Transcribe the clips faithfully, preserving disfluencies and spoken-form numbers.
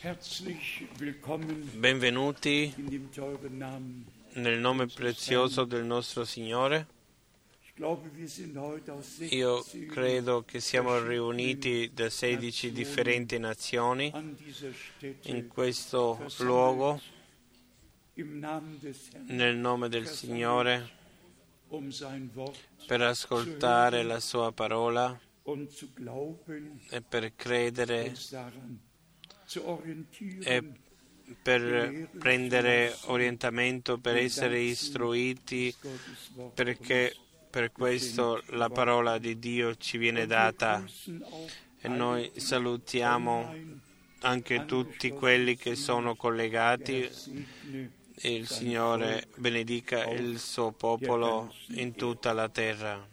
Benvenuti nel nome prezioso del nostro Signore. Io credo che siamo riuniti da sedici differenti nazioni in questo luogo nel nome del Signore per ascoltare la Sua parola e per credere e per prendere orientamento, per essere istruiti, perché per questo la parola di Dio ci viene data. E noi salutiamo anche tutti quelli che sono collegati. E il Signore benedica il suo popolo in tutta la terra.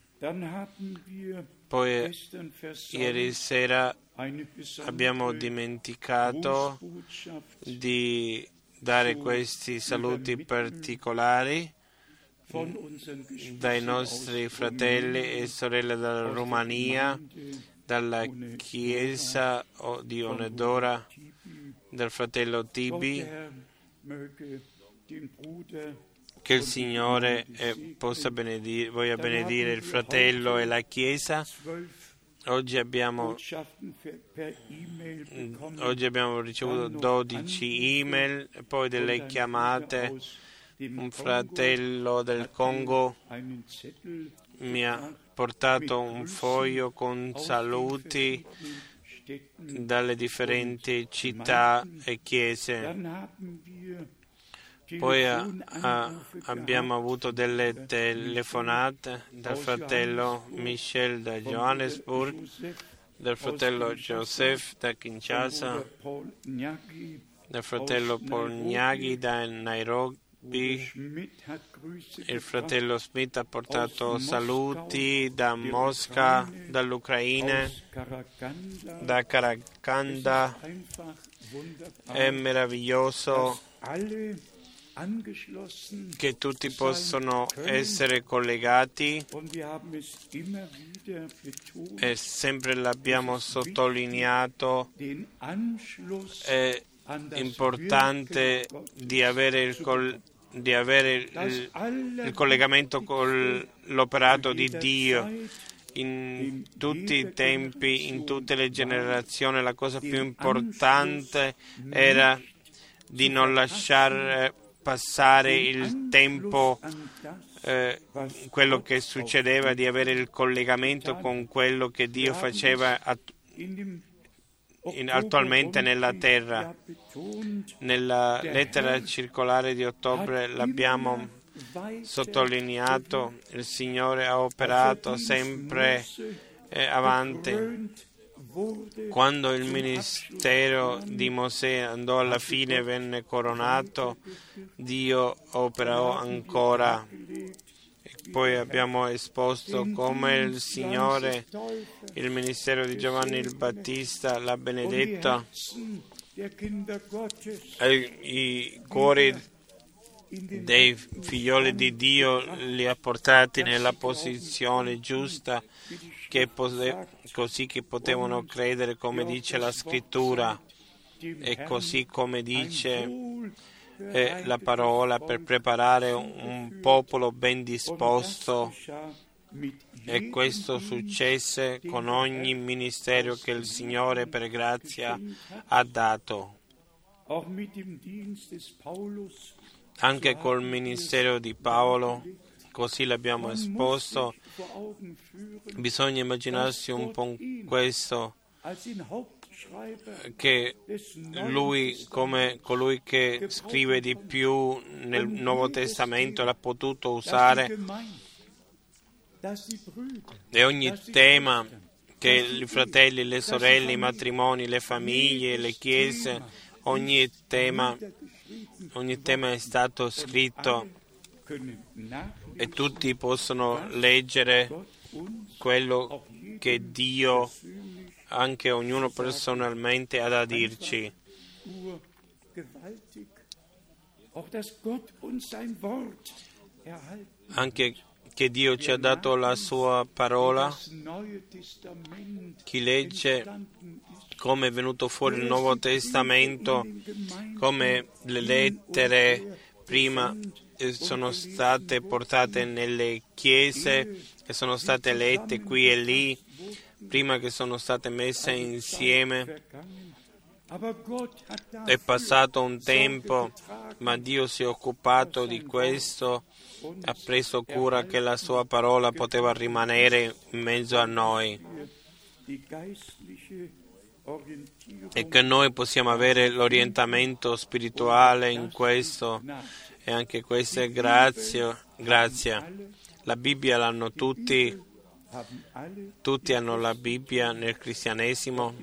Poi ieri sera abbiamo dimenticato di dare questi saluti particolari dai nostri fratelli e sorelle dalla Romania, dalla Chiesa di Onedora, dal fratello Tibi. Che il Signore eh, possa benedire, voglia benedire il fratello e la Chiesa. Oggi abbiamo, oggi abbiamo ricevuto dodici email e poi delle chiamate. Un fratello del Congo mi ha portato un foglio con saluti dalle differenti città e chiese. Poi a, a, abbiamo avuto delle telefonate dal fratello Michel da Johannesburg, dal fratello Joseph da Kinshasa, dal fratello Paul Gnaghi da Nairobi. Il fratello Smith ha portato saluti da Mosca, dall'Ucraina, da Karakanda. È meraviglioso che tutti possono essere collegati e sempre l'abbiamo sottolineato. È importante di avere il, col, di avere il, il collegamento con l'operato di Dio. In tutti i tempi, in tutte le generazioni, la cosa più importante era di non lasciare passare il tempo, eh, quello che succedeva, di avere il collegamento con quello che Dio faceva att- in, attualmente nella terra. Nella lettera circolare di ottobre l'abbiamo sottolineato, il Signore ha operato sempre eh, avanti. Quando il ministero di Mosè andò alla fine e venne coronato, Dio operò ancora. E poi abbiamo esposto come il Signore, il ministero di Giovanni il Battista, l'ha benedetto, e i cuori dei figlioli di Dio li ha portati nella posizione giusta, che pose, così che potevano credere come dice la Scrittura e così come dice eh, la parola, per preparare un, un popolo ben disposto. E questo successe con ogni ministero che il Signore per grazia ha dato. Anche col ministero di Paolo, così l'abbiamo esposto. Bisogna immaginarsi un po' questo, che lui, come colui che scrive di più nel Nuovo Testamento, l'ha potuto usare, e ogni tema che i fratelli, le sorelle, i matrimoni, le famiglie, le chiese, ogni tema, ogni tema è stato scritto e tutti possono leggere quello che Dio, anche ognuno personalmente, ha da dirci. Anche che Dio ci ha dato la sua parola. Chi legge come è venuto fuori il Nuovo Testamento, come le lettere prima sono state portate nelle chiese e sono state lette qui e lì, prima che sono state messe insieme. È passato un tempo, ma Dio si è occupato di questo, ha preso cura che la sua parola poteva rimanere in mezzo a noi e che noi possiamo avere l'orientamento spirituale in questo, e anche questa è grazia. grazia. La Bibbia l'hanno tutti, tutti hanno la Bibbia nel cristianesimo,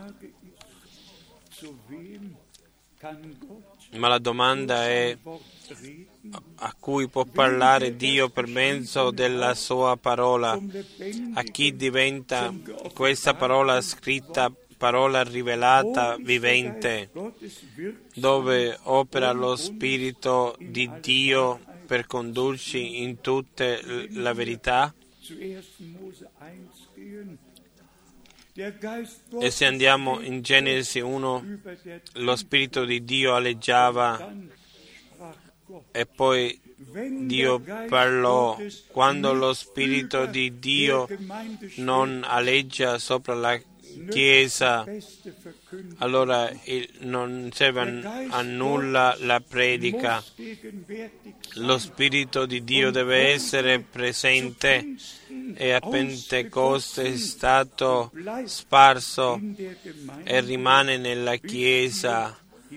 ma la domanda è a cui può parlare Dio per mezzo della sua parola, a chi diventa questa parola scritta, parola rivelata, vivente, dove opera lo Spirito di Dio per condurci in tutta la verità. E se andiamo in Genesi uno, lo Spirito di Dio aleggiava e poi Dio parlò. Quando lo Spirito di Dio non aleggia sopra la Chiesa, allora non serve a nulla la predica. Lo Spirito di Dio deve essere presente, e a Pentecoste è stato sparso e rimane nella Chiesa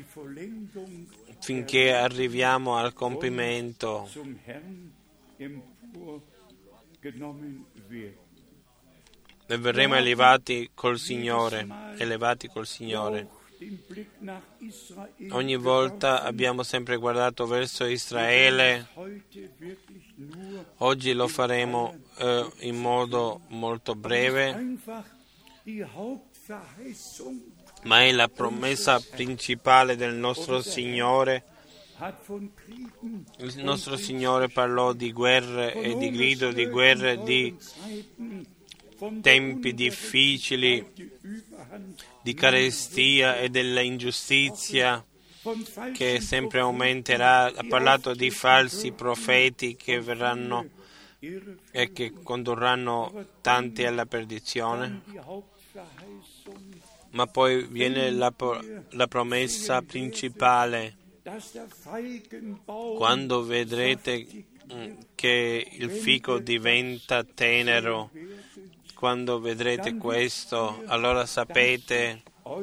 finché arriviamo al compimento. E verremo elevati col Signore, elevati col Signore. Ogni volta abbiamo sempre guardato verso Israele. Oggi lo faremo eh, in modo molto breve, ma è la promessa principale del nostro Signore. Il nostro Signore parlò di guerre e di grido di guerre, di tempi difficili, di carestia e della ingiustizia che sempre aumenterà. Ha parlato di falsi profeti che verranno e che condurranno tanti alla perdizione. Ma poi viene la, la promessa principale. Quando vedrete che il fico diventa tenero, quando vedrete questo, allora sapete,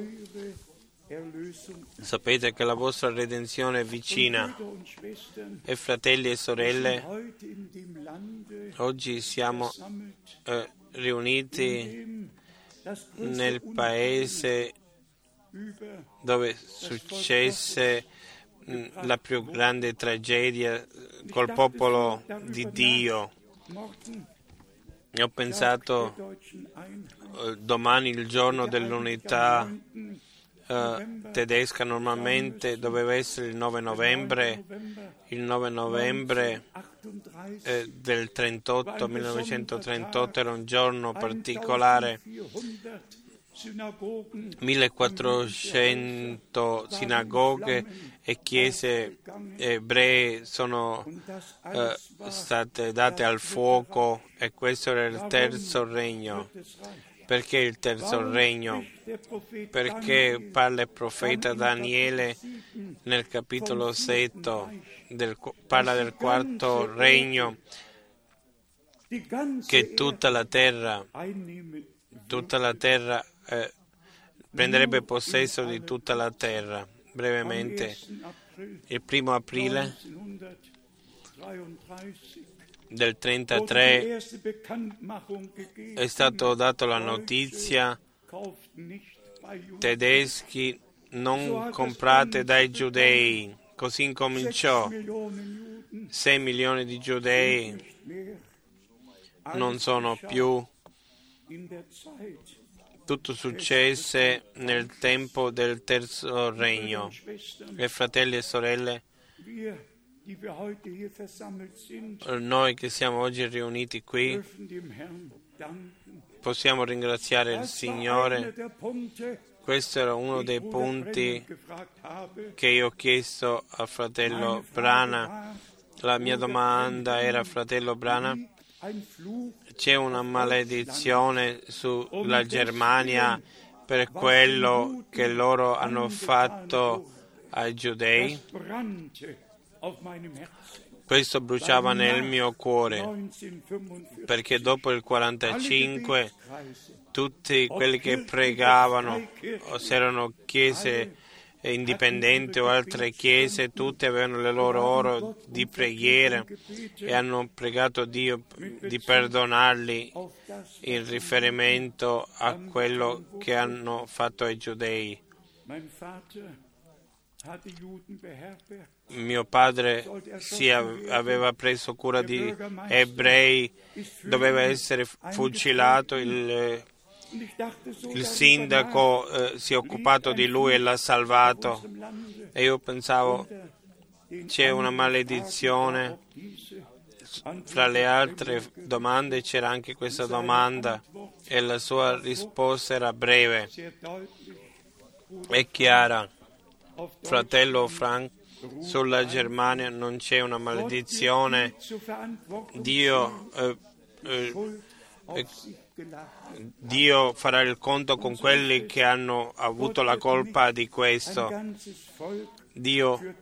sapete che la vostra redenzione è vicina. E fratelli e sorelle, oggi siamo eh, riuniti nel paese dove successe mh, la più grande tragedia col popolo di Dio. E ho pensato eh, domani, il giorno dell'unità eh, tedesca, normalmente doveva essere il nove novembre, il nove novembre eh, del trentotto, millenovecentotrentotto, era un giorno particolare. millequattrocento sinagoghe e chiese ebree sono eh, state date al fuoco, e questo era il terzo regno. Perché il terzo regno? Perché parla il profeta Daniele nel capitolo sette, del, parla del quarto regno, che tutta la terra, tutta la terra eh, prenderebbe possesso di tutta la terra. Brevemente, il primo aprile del trentatré è stato dato la notizia: tedeschi, non comprate dai giudei. Così incominciò. Sei milioni di giudei non sono più. Tutto successe nel tempo del terzo regno. E fratelli e sorelle, Noi che siamo oggi riuniti qui possiamo ringraziare il Signore. Questo era uno dei punti che io ho chiesto al fratello Brana. La mia domanda era: fratello Brana, c'è una maledizione sulla Germania per quello che loro hanno fatto ai giudei? Questo bruciava nel mio cuore, perché dopo il quarantacinque tutti quelli che pregavano, o se erano chiese indipendenti o altre chiese, tutte avevano le loro ore di preghiera e hanno pregato Dio di perdonarli in riferimento a quello che hanno fatto ai giudei. Mio padre si aveva preso cura di ebrei, doveva essere fucilato, il, il sindaco eh, si è occupato di lui e l'ha salvato, e io pensavo c'è una maledizione. Fra le altre domande c'era anche questa domanda e la sua risposta era breve e chiara. Fratello Frank, sulla Germania non c'è una maledizione. Dio, eh, eh, Dio farà il conto con quelli che hanno avuto la colpa di questo. Dio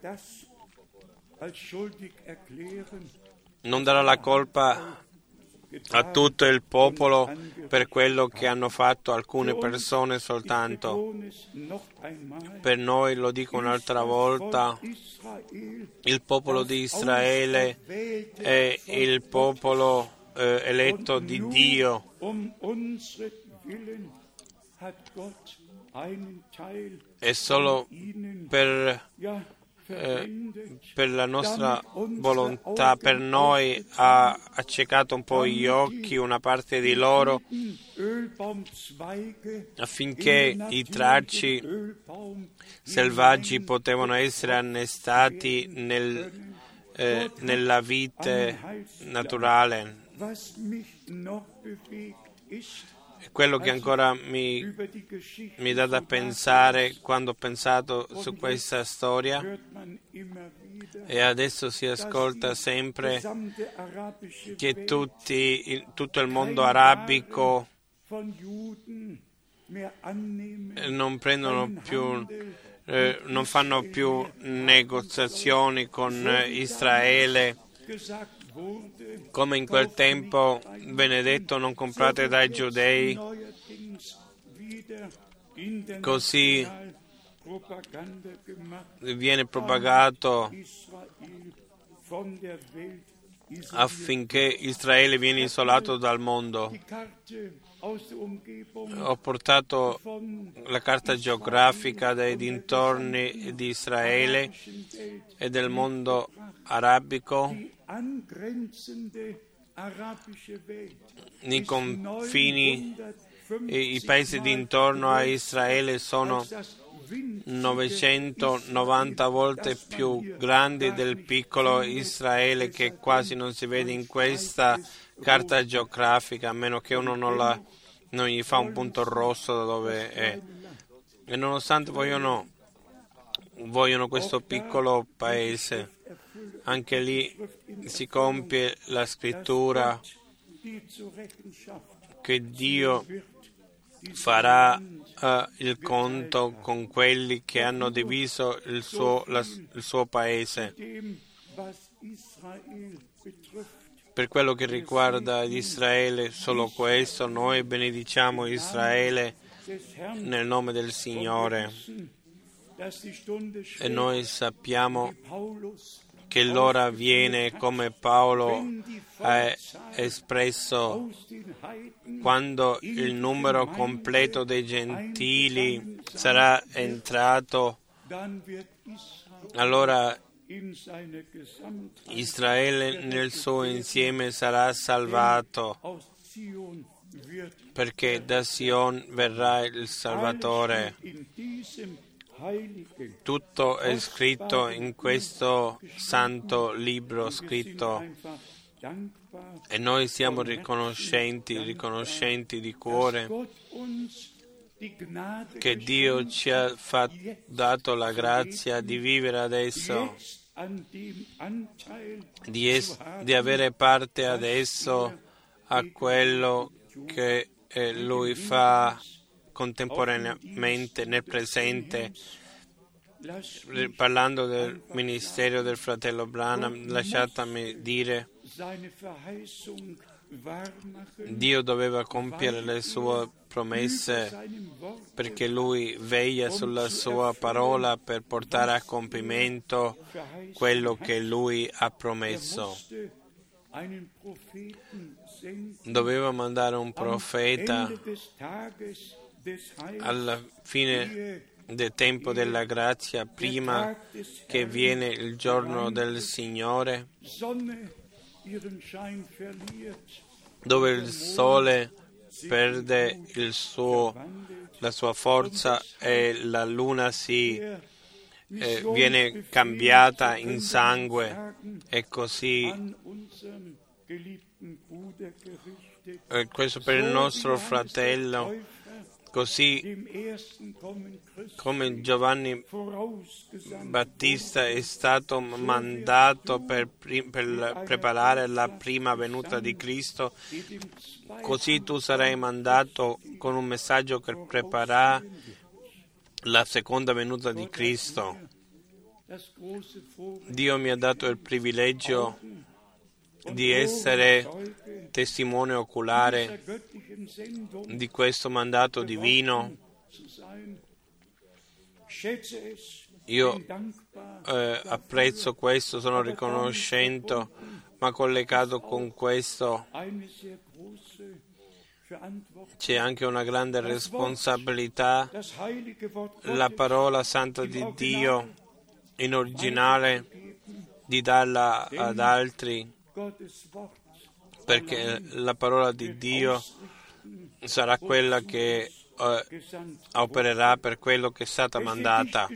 non darà la colpa a tutto il popolo per quello che hanno fatto alcune persone soltanto. Per noi, lo dico un'altra volta, il popolo di Israele è il popolo eh, eletto di Dio. E solo per Eh, per la nostra volontà, per noi ha accecato un po' gli occhi una parte di loro affinché i tralci selvaggi potevano essere annestati nel, eh, nella vite naturale. Quello che ancora mi, mi dà da pensare quando ho pensato su questa storia, e adesso si ascolta sempre, che tutti, tutto il mondo arabico non prendono più, eh, non fanno più negoziazioni con Israele. Come in quel tempo venne detto: non comprate dai giudei, così viene propagato affinché Israele viene isolato dal mondo. Ho portato la carta geografica dei dintorni di Israele e del mondo arabico. I confini, i paesi dintorno a Israele sono novecentonovanta volte più grandi del piccolo Israele, che quasi non si vede in questa carta geografica, a meno che uno non, la, non gli fa un punto rosso da dove è. E nonostante vogliono, vogliono questo piccolo paese, anche lì si compie la scrittura che Dio farà uh, il conto con quelli che hanno diviso il suo, la, il suo paese. Per quello che riguarda Israele, solo questo: noi benediciamo Israele nel nome del Signore, e noi sappiamo che l'ora viene, come Paolo ha espresso, quando il numero completo dei gentili sarà entrato, allora Israele nel suo insieme sarà salvato, perché da Sion verrà il Salvatore. Tutto è scritto in questo santo libro scritto e noi siamo riconoscenti, riconoscenti di cuore che Dio ci ha fatto, dato la grazia di vivere adesso, di, es, di avere parte adesso a quello che eh, Lui fa contemporaneamente nel presente. Parlando del ministero del fratello Branham, lasciatemi dire, Dio doveva compiere le sue promesse perché Lui veglia sulla sua parola per portare a compimento quello che Lui ha promesso. Doveva mandare un profeta alla fine del tempo della grazia, prima che viene il giorno del Signore, dove il sole perde il suo, la sua forza e la luna si eh, viene cambiata in sangue, e così eh, questo per il nostro fratello. Così come Giovanni Battista è stato mandato per, per preparare la prima venuta di Cristo, così tu sarai mandato con un messaggio per preparare la seconda venuta di Cristo. Dio mi ha dato il privilegio di essere testimone oculare di questo mandato divino. Io eh, apprezzo questo, sono riconoscente, ma collegato con questo c'è anche una grande responsabilità. La parola santa di Dio in originale di darla ad altri, perché la parola di Dio sarà quella che eh, opererà per quello che è stata mandata.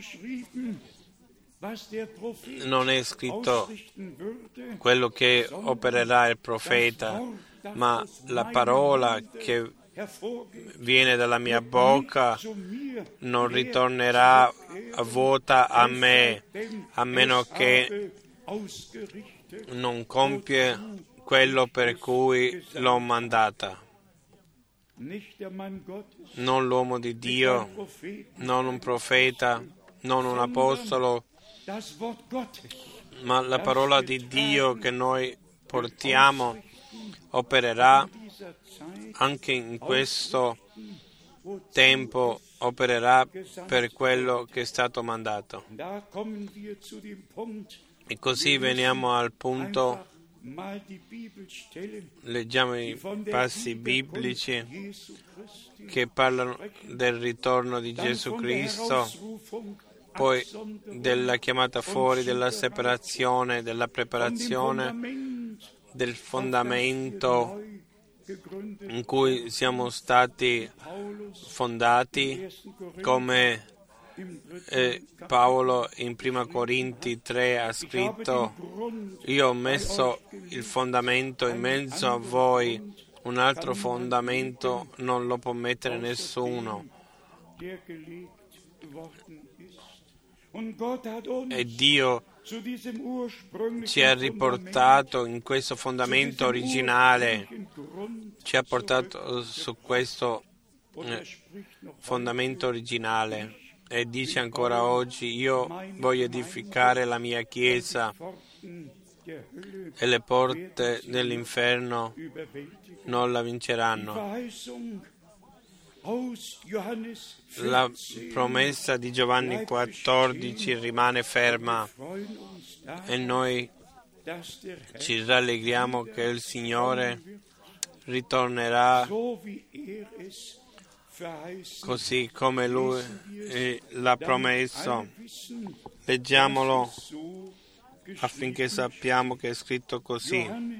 Non è scritto quello che opererà il profeta, ma la parola che viene dalla mia bocca non ritornerà vuota a me, a meno che non compie quello per cui l'ho mandata. Non l'uomo di Dio, non un profeta, non un apostolo, ma la parola di Dio che noi portiamo opererà anche in questo tempo, opererà per quello che è stato mandato. E così veniamo al punto, leggiamo i passi biblici che parlano del ritorno di Gesù Cristo, poi della chiamata fuori, della separazione, della preparazione, del fondamento in cui siamo stati fondati, come eh, Paolo in Prima Corinti tre ha scritto: io ho messo il fondamento in mezzo a voi, un altro fondamento non lo può mettere nessuno. E Dio ci ha riportato in questo fondamento originale, ci ha portato su questo eh, fondamento originale, e dice ancora oggi: io voglio edificare la mia chiesa e le porte dell'inferno non la vinceranno. La promessa di Giovanni quattordici rimane ferma e noi ci rallegriamo che il Signore ritornerà così come Lui l'ha promesso. Leggiamolo affinché sappiamo che è scritto così.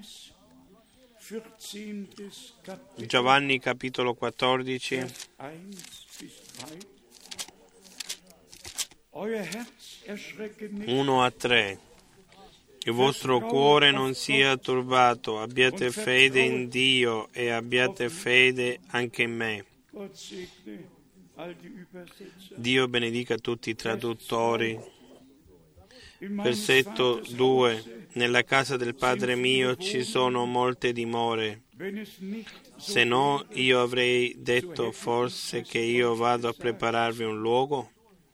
Giovanni capitolo quattordici, uno a tre. Il vostro cuore non sia turbato, abbiate fede in Dio e abbiate fede anche in me. Dio benedica tutti i traduttori. Versetto due. Nella casa del Padre mio ci sono molte dimore. Se no, io avrei detto forse che io vado a prepararvi un luogo?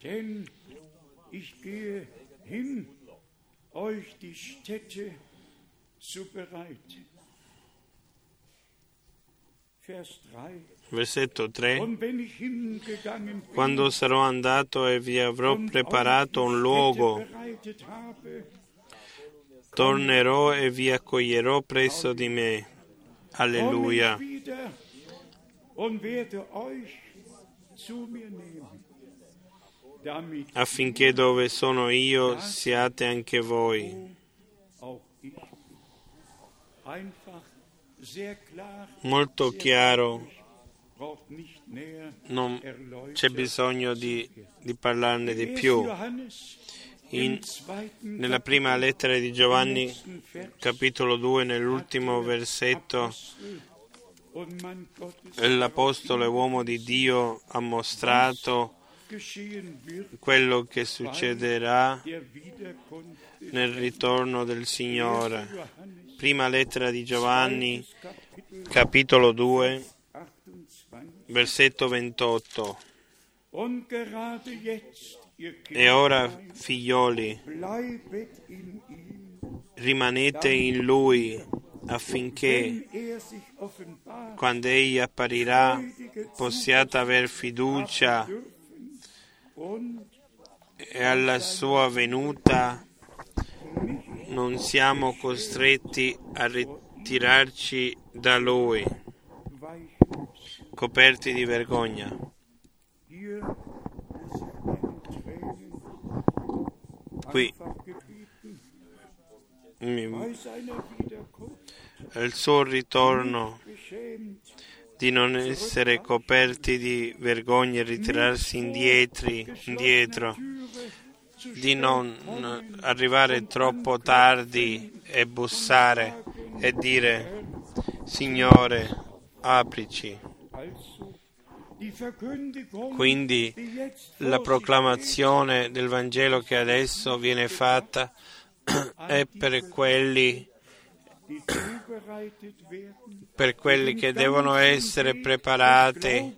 Euch die Städte zu bereiten. Vers tre. Versetto tre. Und wenn ich hingegangen bin, quando sarò andato e vi avrò preparato un luogo, tornerò e vi accoglierò presso di me. Alleluia. komme ich wieder und werde euch zu mir nehmen, damit Affinché dove sono io siate anche voi. auch ich. Einfach, sehr klar, Molto chiaro, braucht nicht näher non erläutert. c'è bisogno di, di parlarne di Erst più. Johannes In, im zweiten nella prima lettera di Giovanni, letzten Vers, capitolo due, nell'ultimo versetto, Apostel und Mann Gottes l'Apostolo e uomo di Dio ha mostrato geschehen wird, quello che succederà der Wiederkunft des nel ritorno del Signore. Johannes, Prima lettera di Giovanni, Kapitel capitolo due, achtundzwanzig. versetto ventotto. Und gerade jetzt, ihr E ora, Kinder, figlioli, bleibet in ihm, rimanete in Lui, affinché, wenn er sich offenbart, quando Egli apparirà, possiate aver fiducia dürfen und e alla sua venuta non siamo costretti a ritirarci da Lui, weichen. coperti di vergogna. Hier muss ich meine Tränen Qui einfach gebieten, mi- bei seiner Wiederkunft al suo ritorno beschämt, di non essere coperti di vergogna e ritirarsi indietro, indietro, Türe zu di non arrivare troppo tardi e bussare e dire Signore, aprici. also die Verkündigung, Quindi die jetzt la vor sich proclamazione del Vangelo che adesso viene fatta è per quelli, die zubereitet werden, per quelli che devono essere preparati,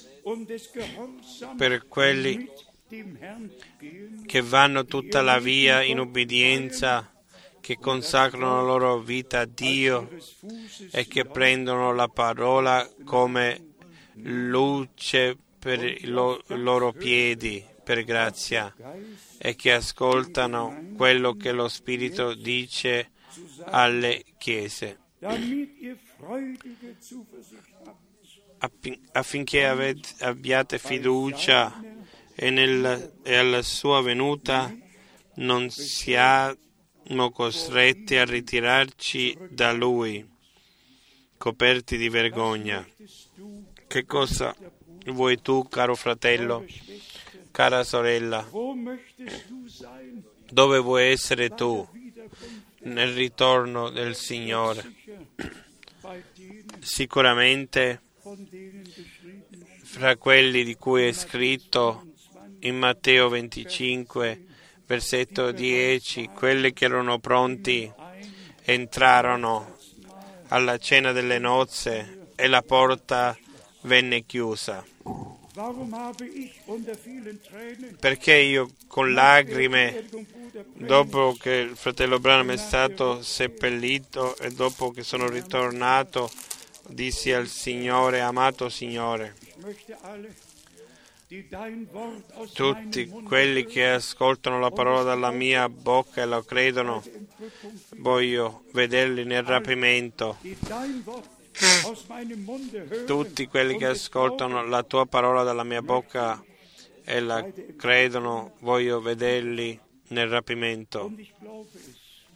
per quelli che vanno tutta la via in ubbidienza, che consacrano la loro vita a Dio e che prendono la parola come luce per i lo- loro piedi, per grazia, e che ascoltano quello che lo Spirito dice alle chiese, damit ihr freudige Zuversicht habt. affin- affinché ave- abbiate fiducia e, nel, e alla sua venuta non siamo costretti a ritirarci da Lui, coperti di vergogna. Che cosa vuoi tu, caro fratello, cara sorella? Wo möchtest du sein? Dove vuoi essere tu nel ritorno del Signore? Sicher bei denen, Sicuramente von denen geschrieben steht. fra quelli di cui è scritto in Matteo venticinque, versetto dieci, quelli che erano pronti entrarono alla cena delle nozze e la porta venne chiusa. Warum habe ich unter vielen Tränen Perché io con lacrime, Beerdigung Bruder Branham dopo che il fratello Branham è stato seppellito e dopo che sono ritornato, dissi al Signore, amato Signore, Ich möchte alle, die dein Wort aus tutti meinem Mund quelli che ascoltano la parola dalla mia bocca e lo credono, Entrückung, voglio vederli nel rapimento. die dein Wort aus meinem Munde hören Tutti quelli che und es ascoltano la tua parola dalla mia bocca e la credono, voglio vederli nel rapimento. Und ich glaube es.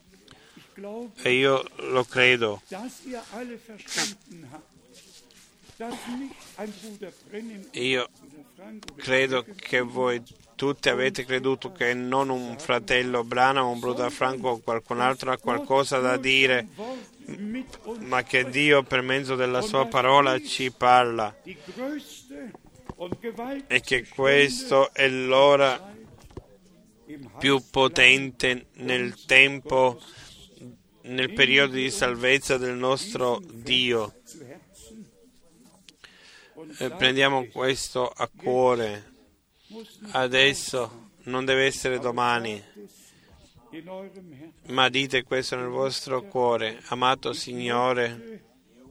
Ich glaube, E io lo credo, dass ihr alle verstanden habt, Io credo che voi tutti avete creduto che non un fratello Branham, un Bruder Franco o qualcun altro ha qualcosa da dire, ma che Dio per mezzo della sua parola ci parla e che questo è l'ora più potente nel tempo, nel periodo di salvezza del nostro Dio. E prendiamo questo a cuore. Adesso non deve essere domani, ma dite questo nel vostro cuore: amato Signore,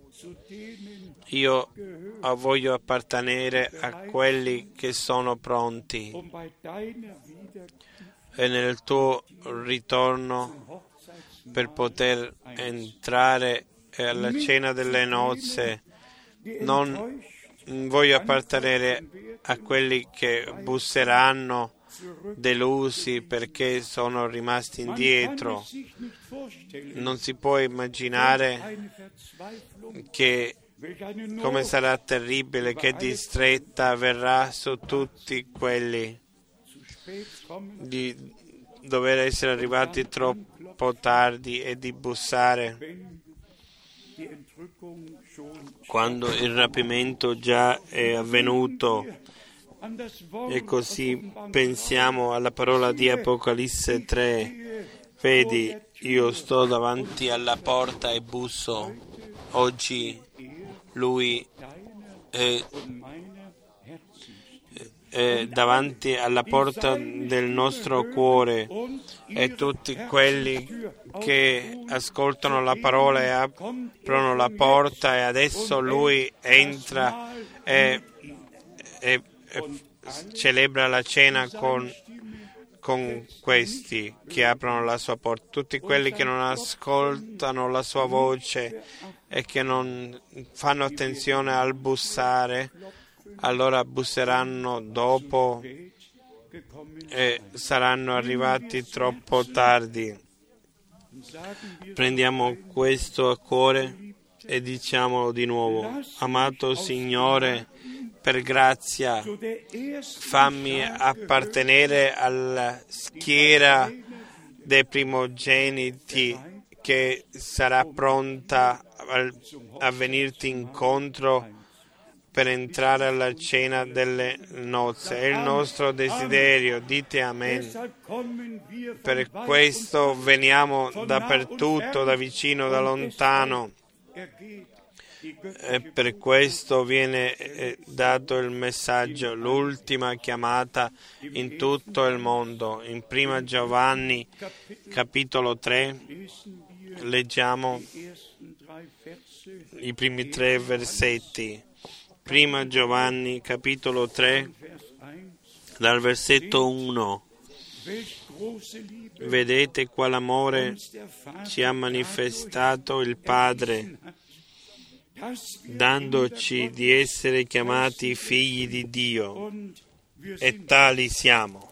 io voglio appartenere a quelli che sono pronti e nel tuo ritorno per poter entrare alla cena delle nozze. Non voglio appartenere a quelli che busseranno delusi perché sono rimasti indietro. Non si può immaginare che come sarà terribile, che distretta verrà su tutti quelli di dover essere arrivati troppo tardi e di bussare quando il rapimento già è avvenuto. E così pensiamo alla parola di Apocalisse tre: vedi, io sto davanti alla porta e busso. Oggi lui è, è davanti alla porta del nostro cuore, e tutti quelli che ascoltano la parola e aprono la porta, e adesso lui entra e, e, e celebra la cena con, con questi che aprono la sua porta. Tutti quelli che non ascoltano la sua voce e che non fanno attenzione al bussare, allora busseranno dopo e saranno arrivati troppo tardi. Prendiamo questo a cuore e diciamolo di nuovo: amato Signore, per grazia fammi appartenere alla schiera dei primogeniti che sarà pronta a venirti incontro per entrare alla cena delle nozze. È il nostro desiderio, dite amen. Per questo veniamo dappertutto, da vicino, da lontano, e per questo viene dato il messaggio, l'ultima chiamata in tutto il mondo. In prima Giovanni capitolo tre leggiamo i primi tre versetti. Prima Giovanni capitolo tre dal versetto uno. Vedete qual amore ci ha manifestato il Padre, dandoci di essere chiamati figli di Dio, e tali siamo.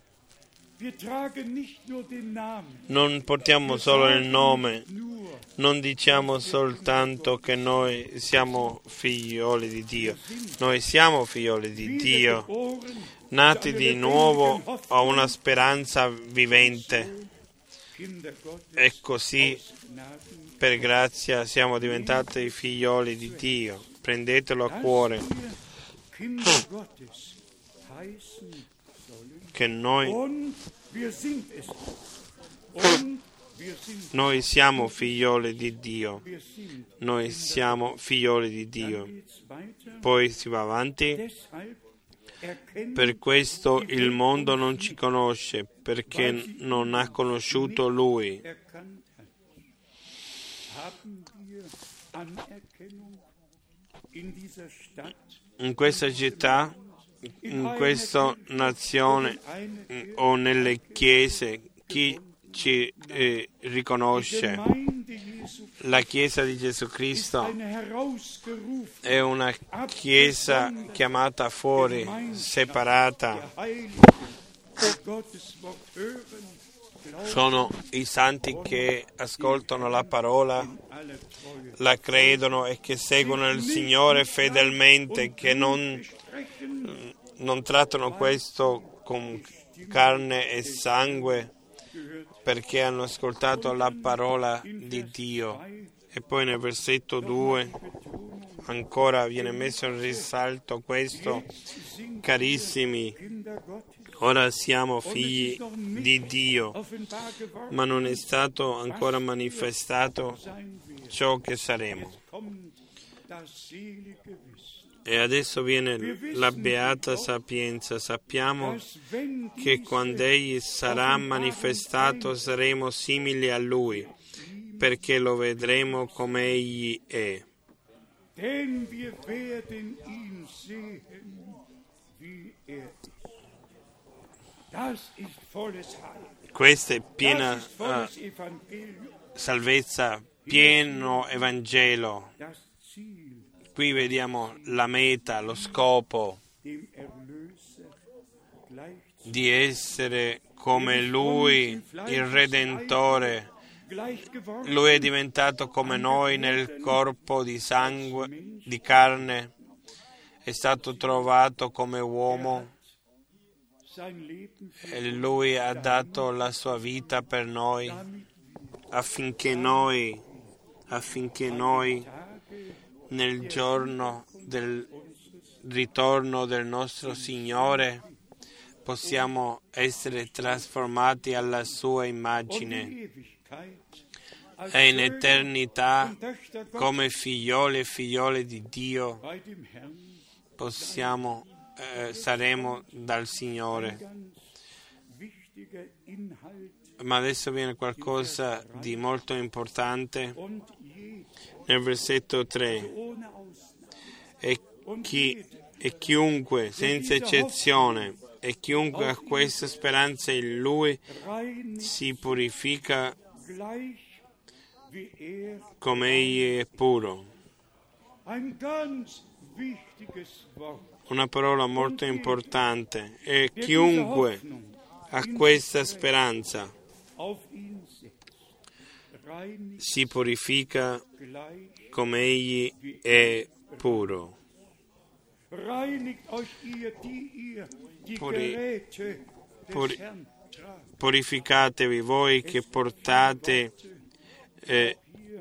Non portiamo solo il nome, non diciamo soltanto che noi siamo figlioli di Dio, noi siamo figlioli di Dio, nati di nuovo a una speranza vivente, e così per grazia siamo diventati figlioli di Dio. Prendetelo a cuore che noi noi siamo figlioli di Dio, noi siamo figlioli di Dio. Poi si va avanti: per questo il mondo non ci conosce, perché non ha conosciuto Lui. In questa città, in questa nazione o nelle chiese, chi ci eh, riconosce? La Chiesa di Gesù Cristo è una Chiesa chiamata fuori, separata. sono i santi che ascoltano la parola, la credono e che seguono il Signore fedelmente, che non, non trattano questo con carne e sangue, perché hanno ascoltato la parola di Dio. E poi nel versetto due ancora viene messo in risalto questo: carissimi, ora siamo figli di Dio, ma non è stato ancora manifestato ciò che saremo. E adesso viene la beata sapienza. Sappiamo che quando Egli sarà manifestato saremo simili a Lui, perché lo vedremo come Egli è. Denn wir werden ihn sehen, wie er ist. Das ist volles Heil. Questa è piena Das ist volles uh, Evangelium. salvezza, pieno Evangelo. Das Ziel, Qui vediamo la meta, lo scopo dem Erlöser gleich zu di essere come Lui, il Redentore. gleich geworden. Lui è diventato come noi nel corpo di sangue, di carne, è stato trovato come uomo Sein Leben für e Lui ha dato la sua vita per noi affinché noi, affinché noi nel giorno del ritorno del nostro Signore possiamo essere trasformati alla sua immagine Ewigkeit e in eternità come figlioli e figliole di Dio bei dem Herrn possiamo, eh, saremo dal Signore. ganz wichtiger Inhalt Ma adesso viene qualcosa di molto importante und je nel versetto tre. ohne Ausnahme E, chi, e chiunque, senza eccezione, e chiunque ha questa speranza in Lui rein si purifica gleich wie er. come Egli è puro. Ein ganz wichtiges Wort. Una parola molto importante. E chiunque ha questa speranza Auf ihn setzt, reinigt si purifica gleich, come Egli è puro. reinigt euch ihr, die ihr die Puri- Geräte des puri- Herrn tragt. Purificatevi voi che portate eh,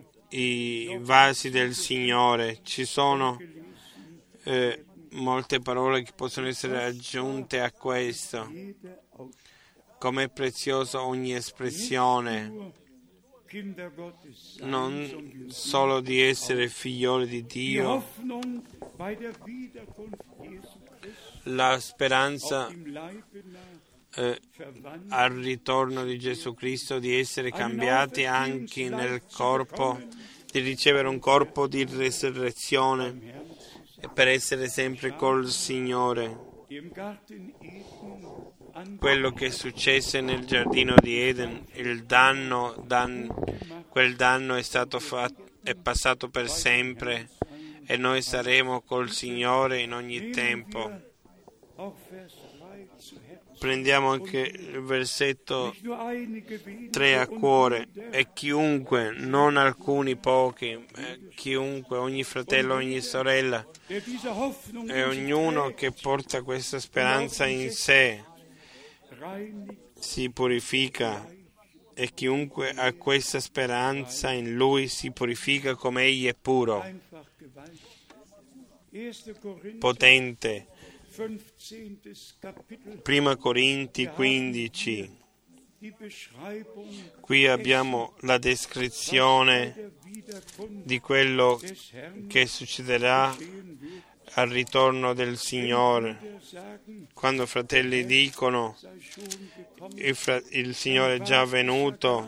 i vasi del Signore. Ci sono eh, molte parole che possono essere aggiunte a questo. Jeder Ausspruch. Com'è preziosa ogni espressione, Nur Kinder Gottes sein, non sondern solo di essere figlioli di die Dio, Hoffnung bei der Wiederkunft Jesu Christi la speranza im Leibe nach eh, verwandelt. al ritorno di Gesù Cristo, di essere cambiati anche nel corpo, di ricevere un corpo di resurrezione e per essere sempre col Signore. Die im Garten Eden an Quello che successe nel giardino di Eden, il danno, dan, quel danno è stato fatto, è passato per sempre e noi saremo col Signore in ogni tempo. auch Vers drei zu Herzen. Prendiamo anche il versetto Nicht nur einige wenige tre a und cuore. Wunder, E chiunque, non alcuni pochi, eh, chiunque, ogni fratello, ogni sorella der diese Hoffnung e in sich ognuno trägt, che porta questa speranza in sé reinigt si purifica, e chiunque ha questa speranza in Lui si purifica come Egli è puro, einfach gewaltig. erster Korinther, potente. fünfzehntes Kapitel, Prima Corinti quindici. die Beschreibung Qui abbiamo la descrizione der Wiederkunft di quello des Herrn che succederà geschehen wird. al ritorno del Signore. Wir sagen, Quando fratelli dicono sei schon gekommen, il, fra- il Signore è già venuto,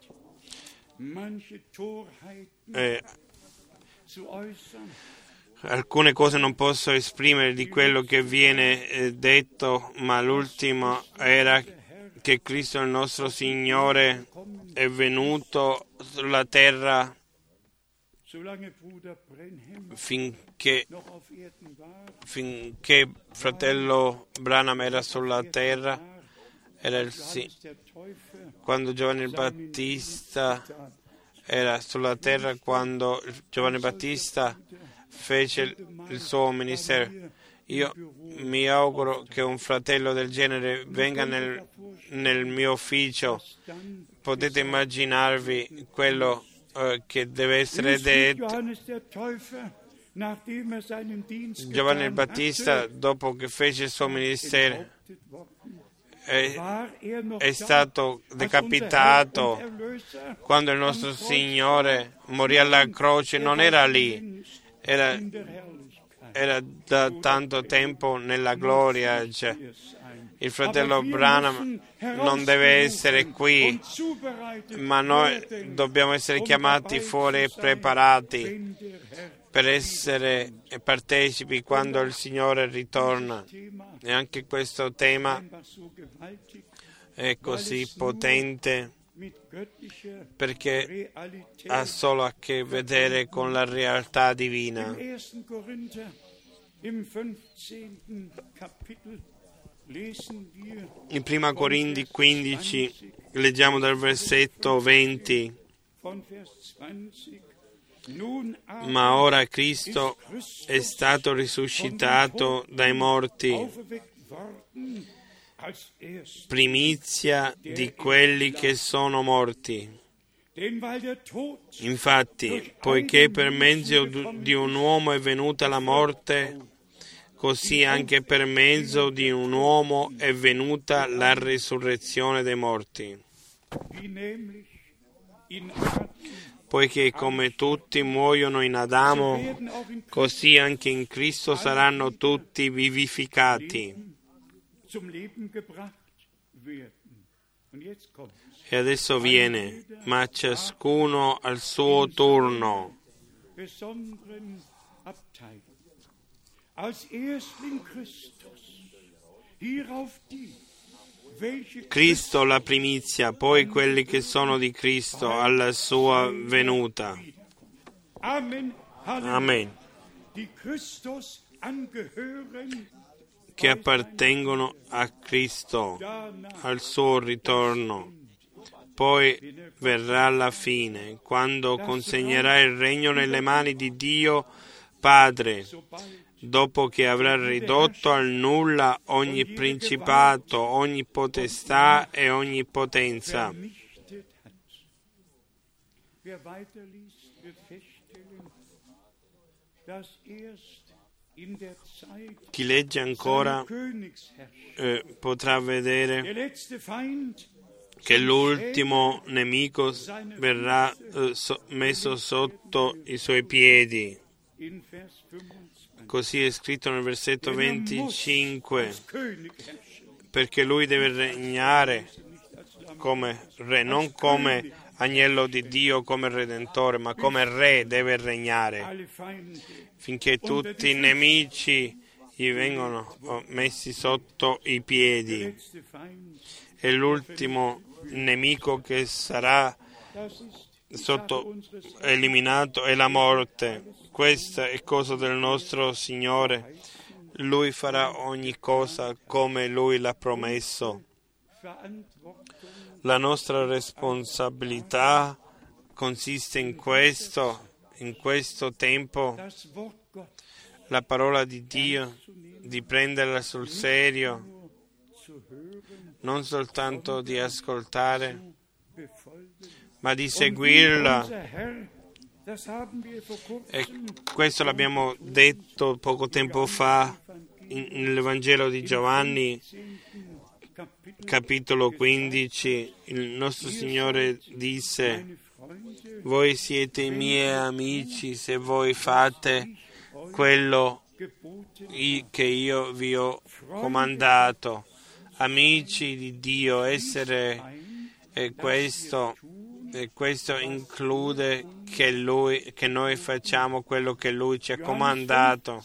manche Torheiten eh, zu äußern, alcune cose non posso esprimere di quello che viene eh, detto, ma l'ultimo era che Cristo il nostro Signore è venuto sulla terra solange Bruder Brenhem finché, noch auf Erden war, finché fratello Branham era sulla terra. era il sì. Quando Giovanni il Battista era sulla terra, quando Giovanni Battista fece il, il suo ministero. Io mi auguro che un fratello del genere venga nel, nel mio ufficio. Potete immaginarvi quello eh, che deve essere detto. Giovanni il Battista, dopo che fece il suo ministero, è, è stato decapitato. Quando il nostro Signore morì alla croce, non era lì, era, era da tanto tempo nella gloria. Cioè, il fratello Branham non deve essere qui, ma noi dobbiamo essere chiamati fuori e preparati per essere partecipi quando il Signore ritorna. E anche questo tema è così potente perché ha solo a che vedere con la realtà divina. In prima Corinzi quindici leggiamo dal versetto venti: ma ora Cristo è stato risuscitato dai morti, primizia di quelli che sono morti. Infatti, poiché per mezzo di un uomo è venuta la morte, così anche per mezzo di un uomo è venuta la risurrezione dei morti. Poiché come tutti muoiono in Adamo, così anche in Cristo saranno tutti vivificati. E adesso viene, ma ciascuno al suo turno. Cristo la primizia, poi quelli che sono di Cristo alla sua venuta. Amen. Che appartengono a Cristo al suo ritorno. Poi verrà la fine, quando consegnerà il regno nelle mani di Dio Padre, dopo che avrà ridotto al nulla ogni principato, ogni potestà e ogni potenza. Chi legge ancora eh, potrà vedere che l'ultimo nemico verrà eh, so, messo sotto i suoi piedi. Così è scritto nel versetto venticinque, perché lui deve regnare come re, non come agnello di Dio, come redentore, ma come re deve regnare, finché tutti i nemici gli vengono messi sotto i piedi. E l'ultimo nemico che sarà sotto eliminato è la morte. Questa è cosa del nostro Signore. Lui farà ogni cosa come Lui l'ha promesso. La nostra responsabilità consiste in questo, in questo tempo, la parola di Dio, di prenderla sul serio, non soltanto di ascoltare, ma di seguirla. E questo l'abbiamo detto poco tempo fa nell'Evangelo di Giovanni, capitolo quindici. Il nostro Signore disse: voi siete i miei amici se voi fate quello che io vi ho comandato. Amici di Dio, essere e questo, e questo include che, lui, che noi facciamo quello che Lui ci ha comandato.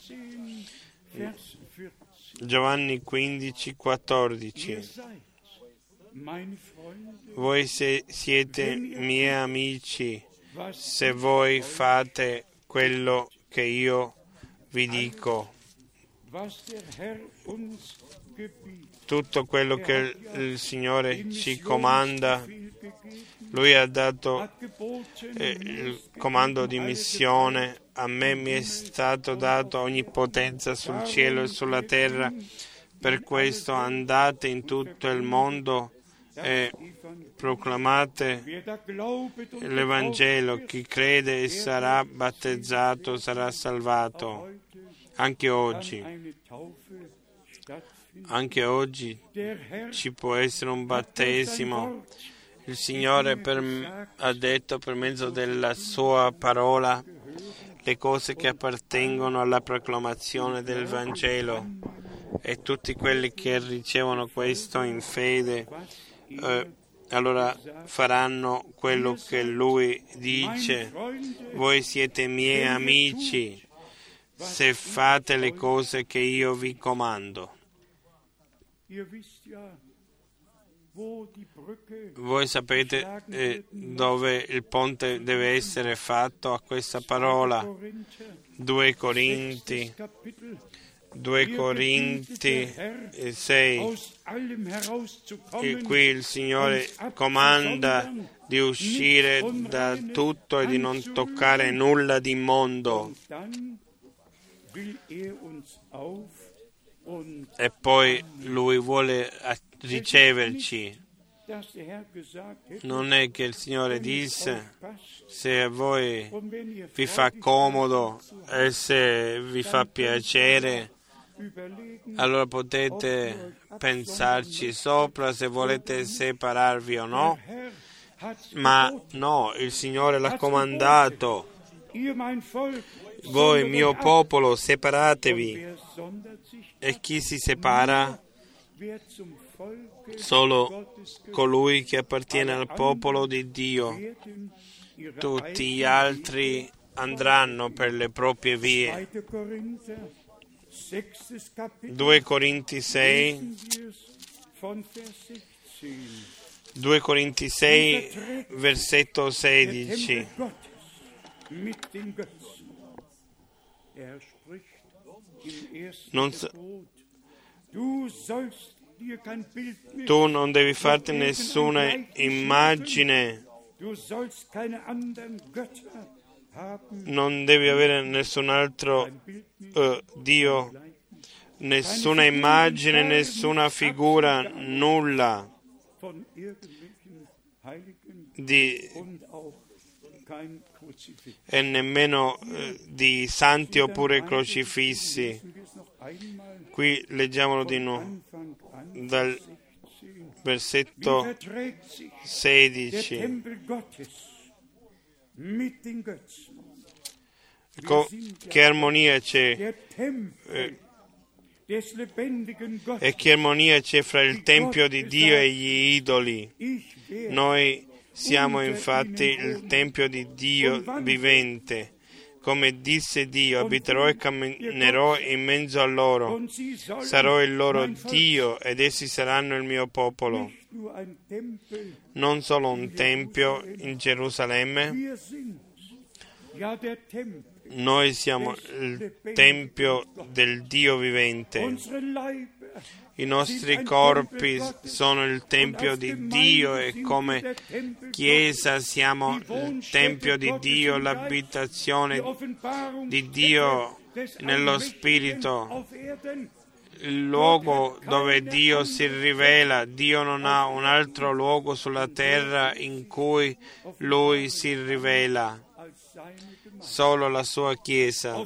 Giovanni quindici, quattordici. Voi se siete miei amici se voi fate quello che io vi dico. tutto quello che il Signore ci comanda. Lui ha dato eh, il comando di missione. A me mi è stato dato ogni potenza sul cielo e sulla terra. Per questo andate in tutto il mondo e proclamate l'Evangelo. Chi crede e sarà battezzato sarà salvato. Anche oggi, anche oggi ci può essere un battesimo. Il Signore per, ha detto per mezzo della sua parola le cose che appartengono alla proclamazione del Vangelo, e tutti quelli che ricevono questo in fede eh, allora faranno quello che Lui dice. Voi siete miei amici se fate le cose che io vi comando. Voi sapete eh, dove il ponte deve essere fatto a questa parola. due Corinti, due Corinti sei. E qui il Signore comanda di uscire da tutto e di non toccare nulla di immondo. E poi Lui vuole riceverci. Non è che il Signore disse: se a voi vi fa comodo e se vi fa piacere, allora potete pensarci sopra se volete separarvi o no. Ma no, il Signore l'ha comandato: voi, mio popolo, separatevi. E chi si separa? Solo colui che appartiene al popolo di Dio. Tutti gli altri andranno per le proprie vie. due Corinti sei, due Corinti sei, versetto sedici. Non so, tu non devi farti nessuna immagine, non devi avere nessun altro uh, Dio, nessuna immagine, nessuna figura, nulla di, e nemmeno uh, di santi oppure crocifissi. Qui leggiamolo di nuovo dal versetto sedici. Co- che armonia c'è eh, e che armonia c'è fra il Tempio di Dio e gli idoli. Noi siamo infatti il Tempio di Dio vivente. Come disse Dio, abiterò e camminerò in mezzo a loro, sarò il loro Dio ed essi saranno il mio popolo. Non solo un tempio in Gerusalemme, noi siamo il Tempio del Dio vivente. I nostri corpi sono il Tempio di Dio e come Chiesa siamo il Tempio di Dio, l'abitazione di Dio nello Spirito, il luogo dove Dio si rivela. Dio non ha un altro luogo sulla terra in cui Lui si rivela, solo la sua Chiesa.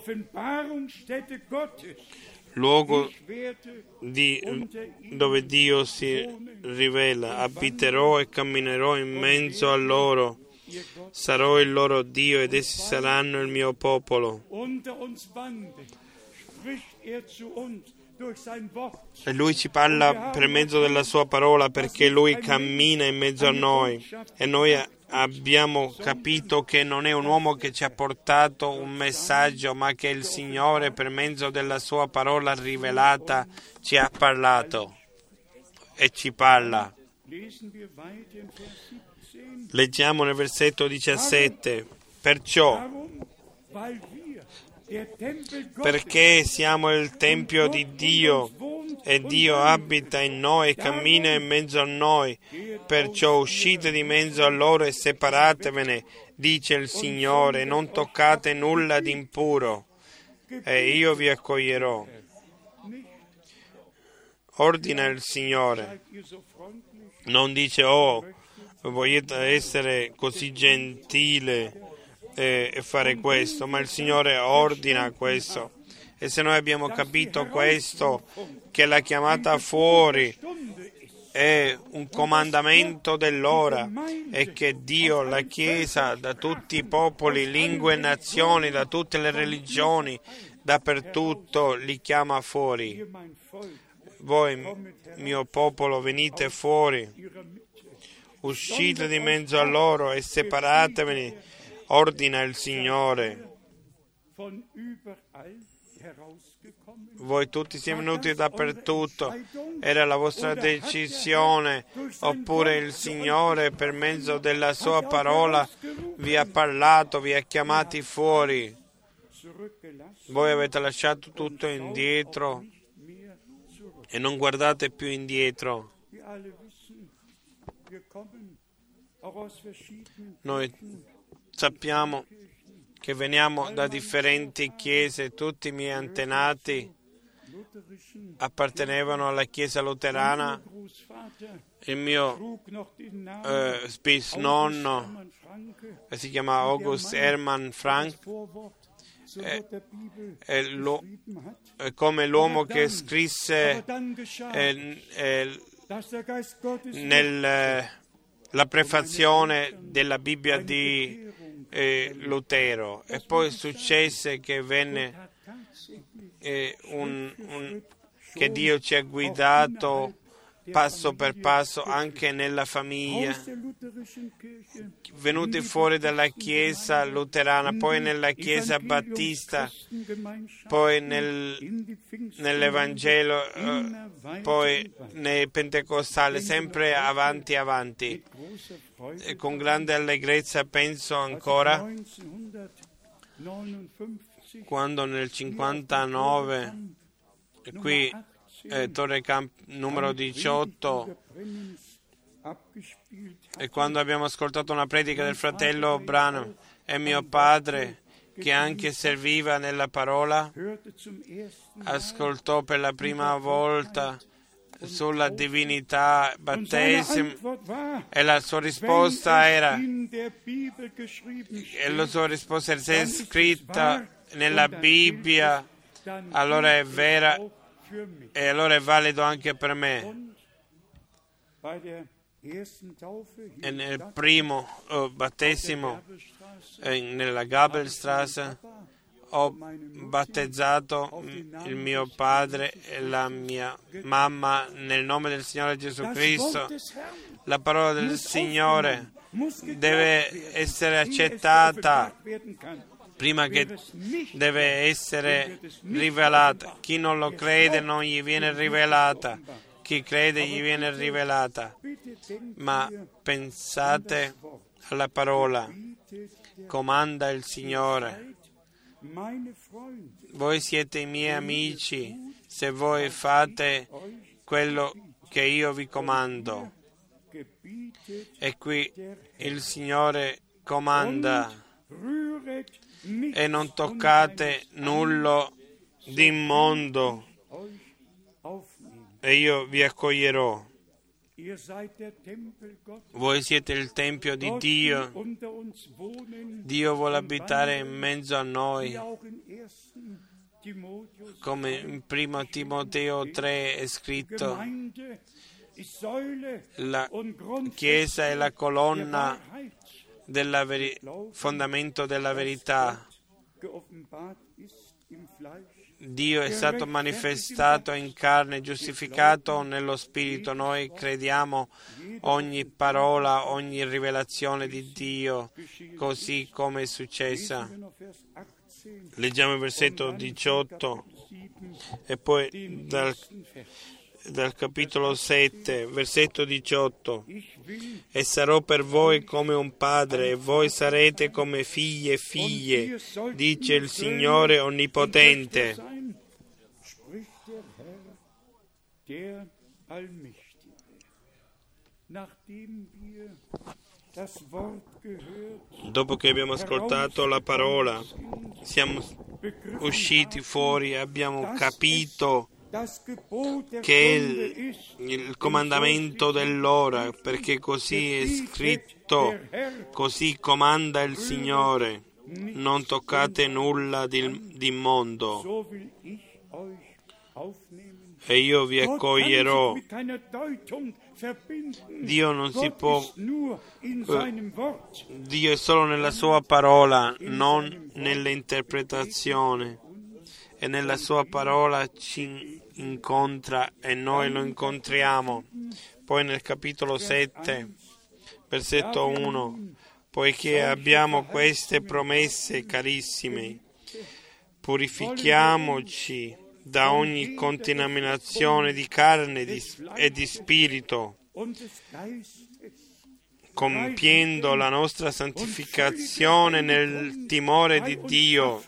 Luogo di, dove Dio si rivela. Abiterò e camminerò in mezzo a loro, sarò il loro Dio ed essi saranno il mio popolo. E Lui ci parla per mezzo della sua parola, perché Lui cammina in mezzo a noi e noi abbiamo capito che non è un uomo che ci ha portato un messaggio, ma che il Signore per mezzo della sua parola rivelata ci ha parlato e ci parla. Leggiamo nel versetto diciassette: perciò, perché siamo il Tempio di Dio e Dio abita in noi e cammina in mezzo a noi. Perciò uscite di mezzo a loro e separatevene, dice il Signore, non toccate nulla di impuro, e io vi accoglierò. Ordina il Signore. Non dice, oh, vogliate essere così gentile e, e fare questo, ma il Signore ordina questo. E se noi abbiamo capito questo, che la chiamata fuori è un comandamento dell'ora e che Dio, la Chiesa, da tutti i popoli, lingue e nazioni, da tutte le religioni, dappertutto li chiama fuori. Voi, mio popolo, venite fuori, uscite di mezzo a loro e separatevene, ordina il Signore. Voi tutti siete venuti dappertutto, era la vostra decisione, oppure il Signore per mezzo della sua parola vi ha parlato, vi ha chiamati fuori. Voi avete lasciato tutto indietro e non guardate più indietro. Noi sappiamo che veniamo da differenti chiese, tutti i miei antenati appartenevano alla Chiesa luterana, il mio eh, bisnonno si chiama August Hermann Frank, è, è lo, è come l'uomo che scrisse eh, eh, nel, la prefazione della Bibbia di eh, Lutero, e poi successe che venne eh, un, un, che Dio ci ha guidato passo per passo anche nella famiglia, venuti fuori dalla Chiesa luterana, poi nella Chiesa battista, poi nel, nell'Evangelo, eh, poi nei Pentecostali, sempre avanti avanti. E con grande allegrezza penso ancora quando nel cinquantanove qui eh, Torre Camp numero diciotto, e quando abbiamo ascoltato una predica del fratello Branham, e mio padre, che anche serviva nella parola, ascoltò per la prima volta sulla divinità, battesimo, e la sua risposta era, e la sua risposta era, se è scritta nella Bibbia, allora è vera e allora è valido anche per me. E nel primo uh, battesimo eh, nella Gabelstrasse ho battezzato il mio padre e la mia mamma nel nome del Signore Gesù Cristo. La parola del Signore deve essere accettata prima che deve essere rivelata. Chi non lo crede non gli viene rivelata, chi crede gli viene rivelata. Ma pensate alla parola, comanda il Signore. Voi siete i miei amici se voi fate quello che io vi comando. E qui il Signore comanda, e non toccate nulla di immondo, e io vi accoglierò. Voi siete il Tempio di Dio. Dio vuole abitare in mezzo a noi, come in primo Timoteo tre è scritto, la Chiesa è la colonna del veri- fondamento della verità. Dio è stato manifestato in carne, giustificato nello Spirito. Noi crediamo ogni parola, ogni rivelazione di Dio, così come è successa. Leggiamo il versetto diciotto e poi dal, dal capitolo sette, versetto diciotto. E sarò per voi come un padre, e voi sarete come figli e figlie, dice il Signore Onnipotente. der Allmächtige, nachdem wir das Wort gehört, dopo che abbiamo ascoltato la parola, siamo usciti fuori e abbiamo capito che il, il comandamento dell'ora, perché così è scritto, così comanda il Signore, non toccate nulla di, di immondo, e io vi accoglierò. Dio non si può, Dio è solo nella sua parola, non nell'interpretazione, e nella sua parola ci incontra e noi lo incontriamo. Poi nel capitolo sette, versetto uno, poiché abbiamo queste promesse, carissimi, purifichiamoci da ogni contaminazione di carne e di spirito, compiendo la nostra santificazione nel timore di Dio.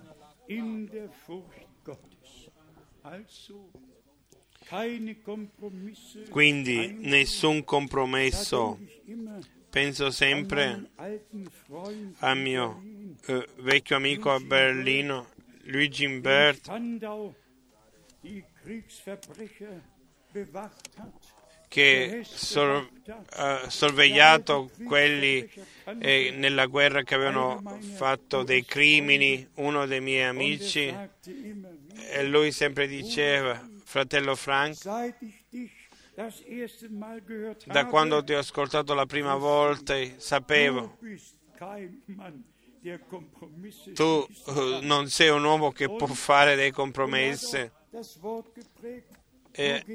Quindi nessun compromesso. Penso sempre al mio eh, vecchio amico a Berlino, Luigi Imbert, che sor, uh, sorvegliato quelli eh, nella guerra che avevano fatto dei crimini, uno dei miei amici, e lui sempre diceva: fratello Frank, da quando ti ho ascoltato la prima volta sapevo, tu uh, non sei un uomo che può fare dei compromessi, e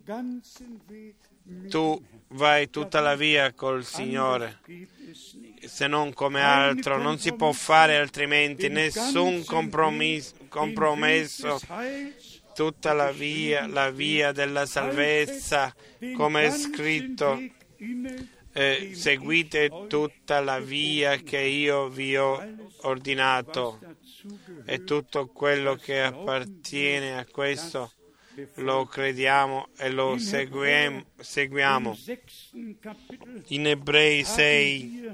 tu vai tutta la via col Signore, se non come altro, non si può fare altrimenti, nessun compromesso, compromesso tutta la via, la via della salvezza, come è scritto, eh, seguite tutta la via che io vi ho ordinato, e tutto quello che appartiene a questo lo crediamo e lo seguiamo. seguiamo. In Ebrei sei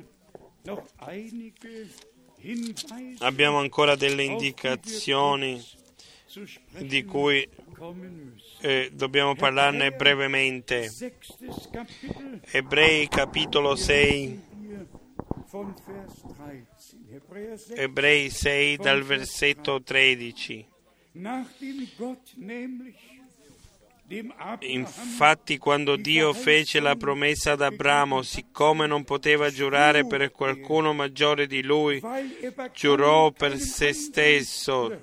abbiamo ancora delle indicazioni di cui eh, dobbiamo parlarne brevemente. Ebrei capitolo sei, Ebrei sei dal versetto tredici. Infatti, quando Dio fece la promessa ad Abramo, siccome non poteva giurare per qualcuno maggiore di lui, giurò per se stesso.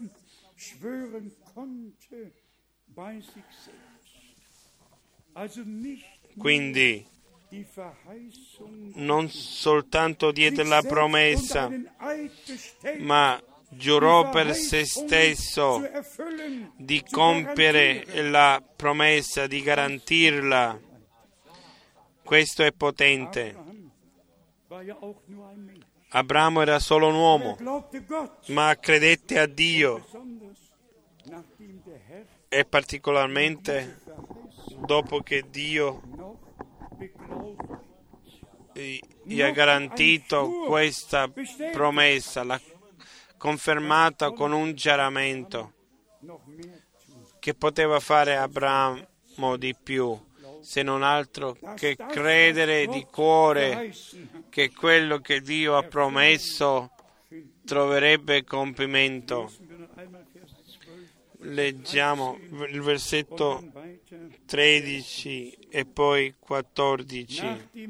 Quindi non soltanto diede la promessa, ma giurò per se stesso di compiere la promessa, di garantirla. Questo è potente. Abramo era solo un uomo, ma credette a Dio, e particolarmente dopo che Dio gli ha garantito questa promessa, l'ha confermata con un giuramento. Che poteva fare Abramo di più, se non altro che credere di cuore che quello che Dio ha promesso troverebbe compimento. Leggiamo il versetto tredici e poi quattordici.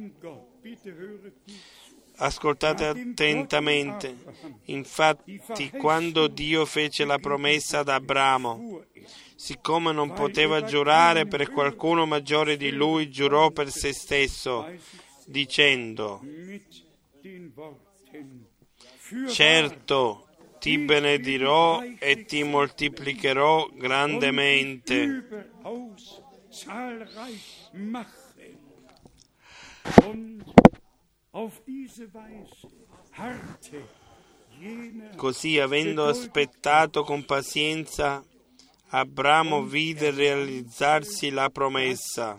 Ascoltate attentamente. Infatti, quando Dio fece la promessa ad Abramo, siccome non poteva giurare per qualcuno maggiore di lui, giurò per se stesso, dicendo: certo, ti benedirò e ti moltiplicherò grandemente. Così, avendo aspettato con pazienza, Abramo vide realizzarsi la promessa.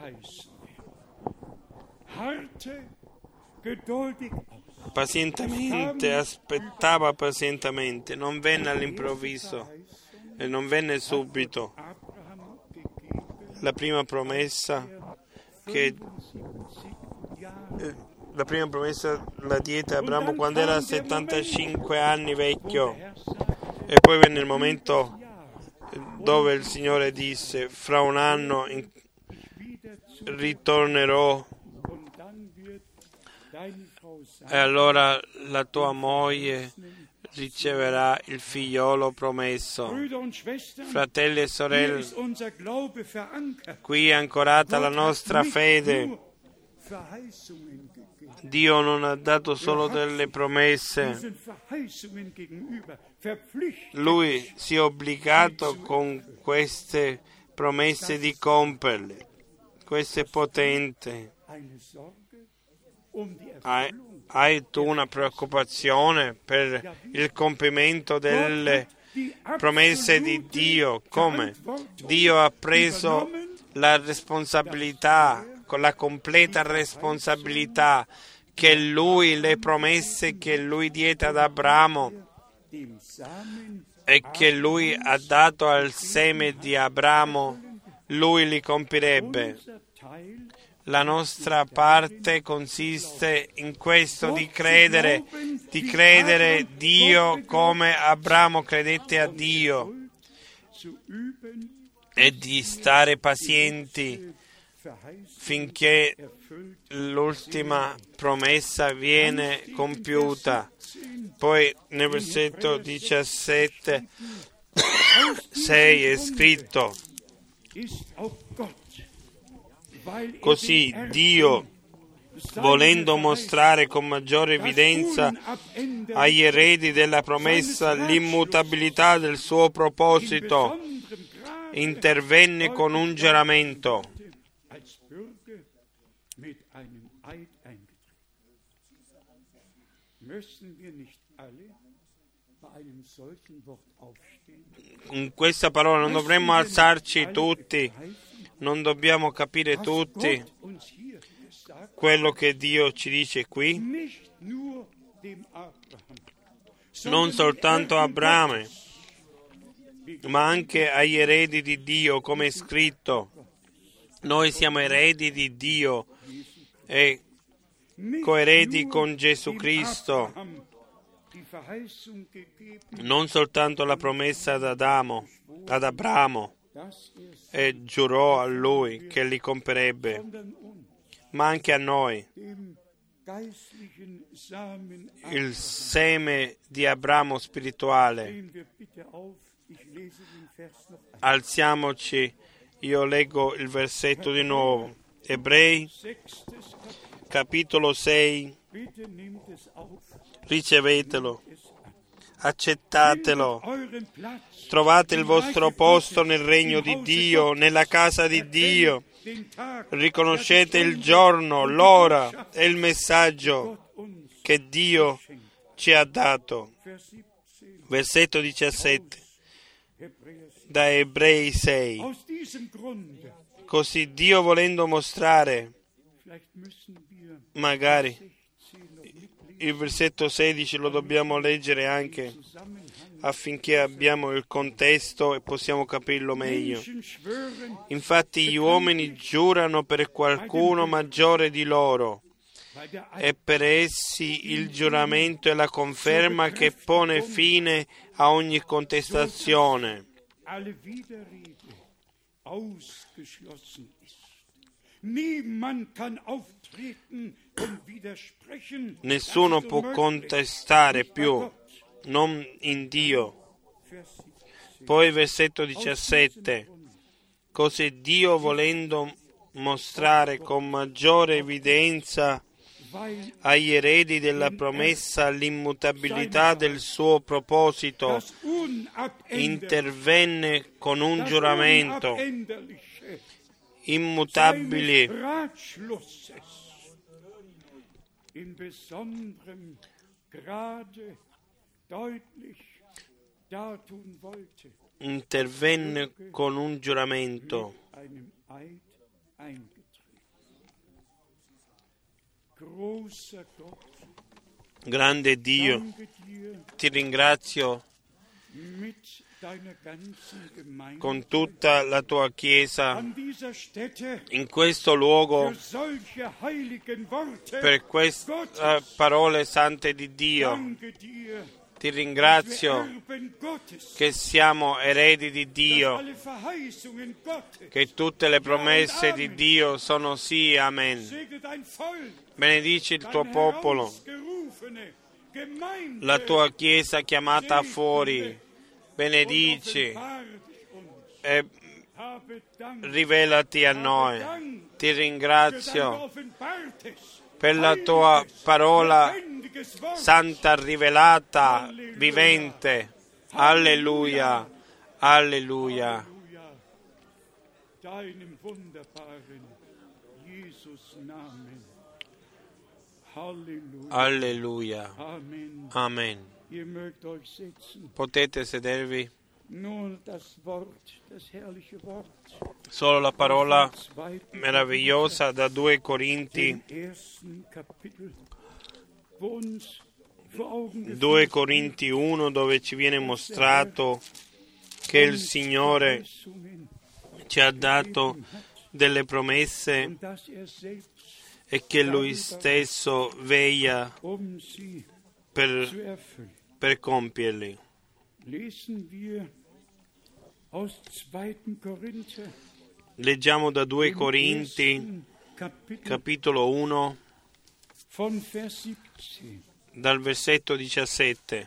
Pazientemente, aspettava pazientemente, non venne all'improvviso e non venne subito. La prima promessa che la prima promessa la diede Abramo quando era settantacinque anni vecchio, e poi venne il momento dove il Signore disse: fra un anno in... ritornerò e allora la tua moglie riceverà il figliolo promesso. Fratelli e sorelle, qui è ancorata la nostra fede. Dio non ha dato solo delle promesse, Lui si è obbligato con queste promesse di compierle. Questo è potente. Hai, hai tu una preoccupazione per il compimento delle promesse di Dio? Come? Dio ha preso la responsabilità, con la completa responsabilità che Lui, le promesse che Lui diede ad Abramo e che Lui ha dato al seme di Abramo, Lui li compirebbe. La nostra parte consiste in questo, di credere, di credere Dio come Abramo credette a Dio e di stare pazienti finché l'ultima promessa viene compiuta. Poi nel versetto diciassette sei è scritto: così Dio, volendo mostrare con maggiore evidenza agli eredi della promessa l'immutabilità del suo proposito, intervenne con un giuramento. In questa parola non dovremmo alzarci tutti, non dobbiamo capire tutti quello che Dio ci dice qui, non soltanto a Abramo, ma anche agli eredi di Dio, come è scritto. Noi siamo eredi di Dio e coeredi con Gesù Cristo, non soltanto la promessa ad Adamo, ad Abramo, e giurò a lui che li compirebbe, ma anche a noi. Il seme di Abramo spirituale. Alziamoci, io leggo il versetto di nuovo. Ebrei, capitolo sei, ricevetelo, accettatelo, trovate il vostro posto nel regno di Dio, nella casa di Dio, riconoscete il giorno, l'ora e il messaggio che Dio ci ha dato. Versetto diciassette, da Ebrei sei. Così Dio, volendo mostrare, magari il versetto sedici lo dobbiamo leggere anche affinché abbiamo il contesto e possiamo capirlo meglio. Infatti gli uomini giurano per qualcuno maggiore di loro, e per essi il giuramento è la conferma che pone fine a ogni contestazione. Nessuno può contestare più, non in Dio. Poi versetto diciassette. Così Dio, volendo mostrare con maggiore evidenza agli eredi della promessa l'immutabilità del suo proposito, intervenne con un giuramento immutabile, in besonderem Grade deutlich dartun wollte. intervenne con un giuramento. Grande Dio, ti ringrazio con tutta la tua Chiesa in questo luogo per queste parole sante di Dio. Ti ringrazio che siamo eredi di Dio, che tutte le promesse di Dio sono sì e amen. Benedici il tuo popolo, la tua Chiesa chiamata fuori. Benedici e rivelati a noi. Ti ringrazio per la tua parola santa, rivelata, vivente. Alleluia, alleluia. Alleluia. Amen. Potete sedervi. Solo la parola meravigliosa da due Corinti, due Corinti uno, dove ci viene mostrato che il Signore ci ha dato delle promesse e che Lui stesso veglia per, per compierli. Leggiamo da due Corinti, capitolo uno, dal versetto diciassette.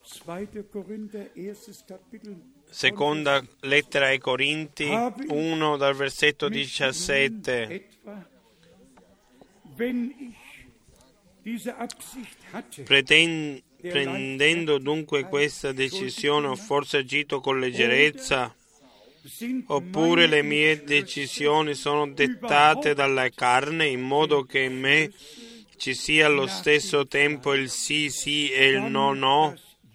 Seconda lettera ai Corinti uno, dal versetto diciassette. Preten- prendendo dunque questa decisione, ho forse agito con leggerezza, oppure le mie decisioni sono dettate dalla carne, in modo che in me ci sia allo stesso tempo il sì sì e il no no?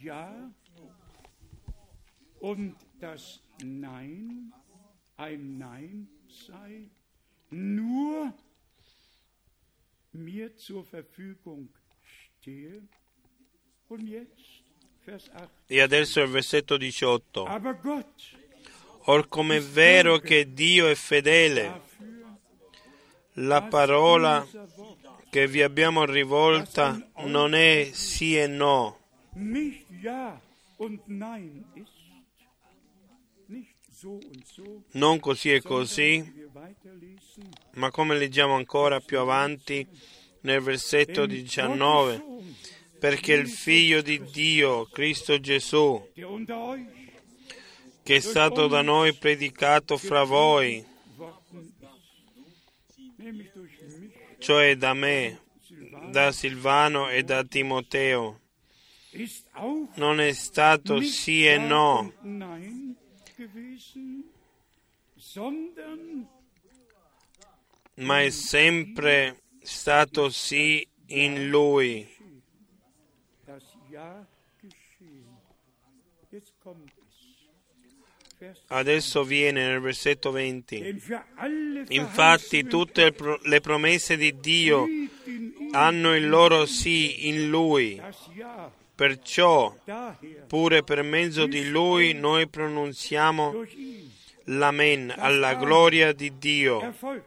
Mir zur Verfügung stehe. Und jetzt, Vers acht. E adesso il versetto diciotto. Aber Gott, Or come è vero che Dio è fedele, la parola che vi abbiamo rivolta non è sì e no, nicht ja und nein ist, nicht so und so, non così e così, wir weiterlesen. ma come leggiamo ancora più avanti nel versetto diciannove, perché il Figlio di Dio, Cristo Gesù, Der unter euch che è stato da noi predicato fra voi, worden ist, nämlich durch mich, cioè da me, da Silvano e da Timoteo, ist auch non è stato nicht sì e ja no, und nein gewesen, sondern ma è sempre stato sì in Lui. das Ja geschehen. Jetzt kommt es. Vers Adesso viene nel versetto venti. Denn für alle Infatti Verheißungen tutte le pro- le promesse di Dio liegt in ihm hanno il loro sì in Lui. das Ja. Perciò, Daher pure per mezzo di Lui, noi pronunziamo durch ihn l'Amen alla gloria di Dio. erfolgt.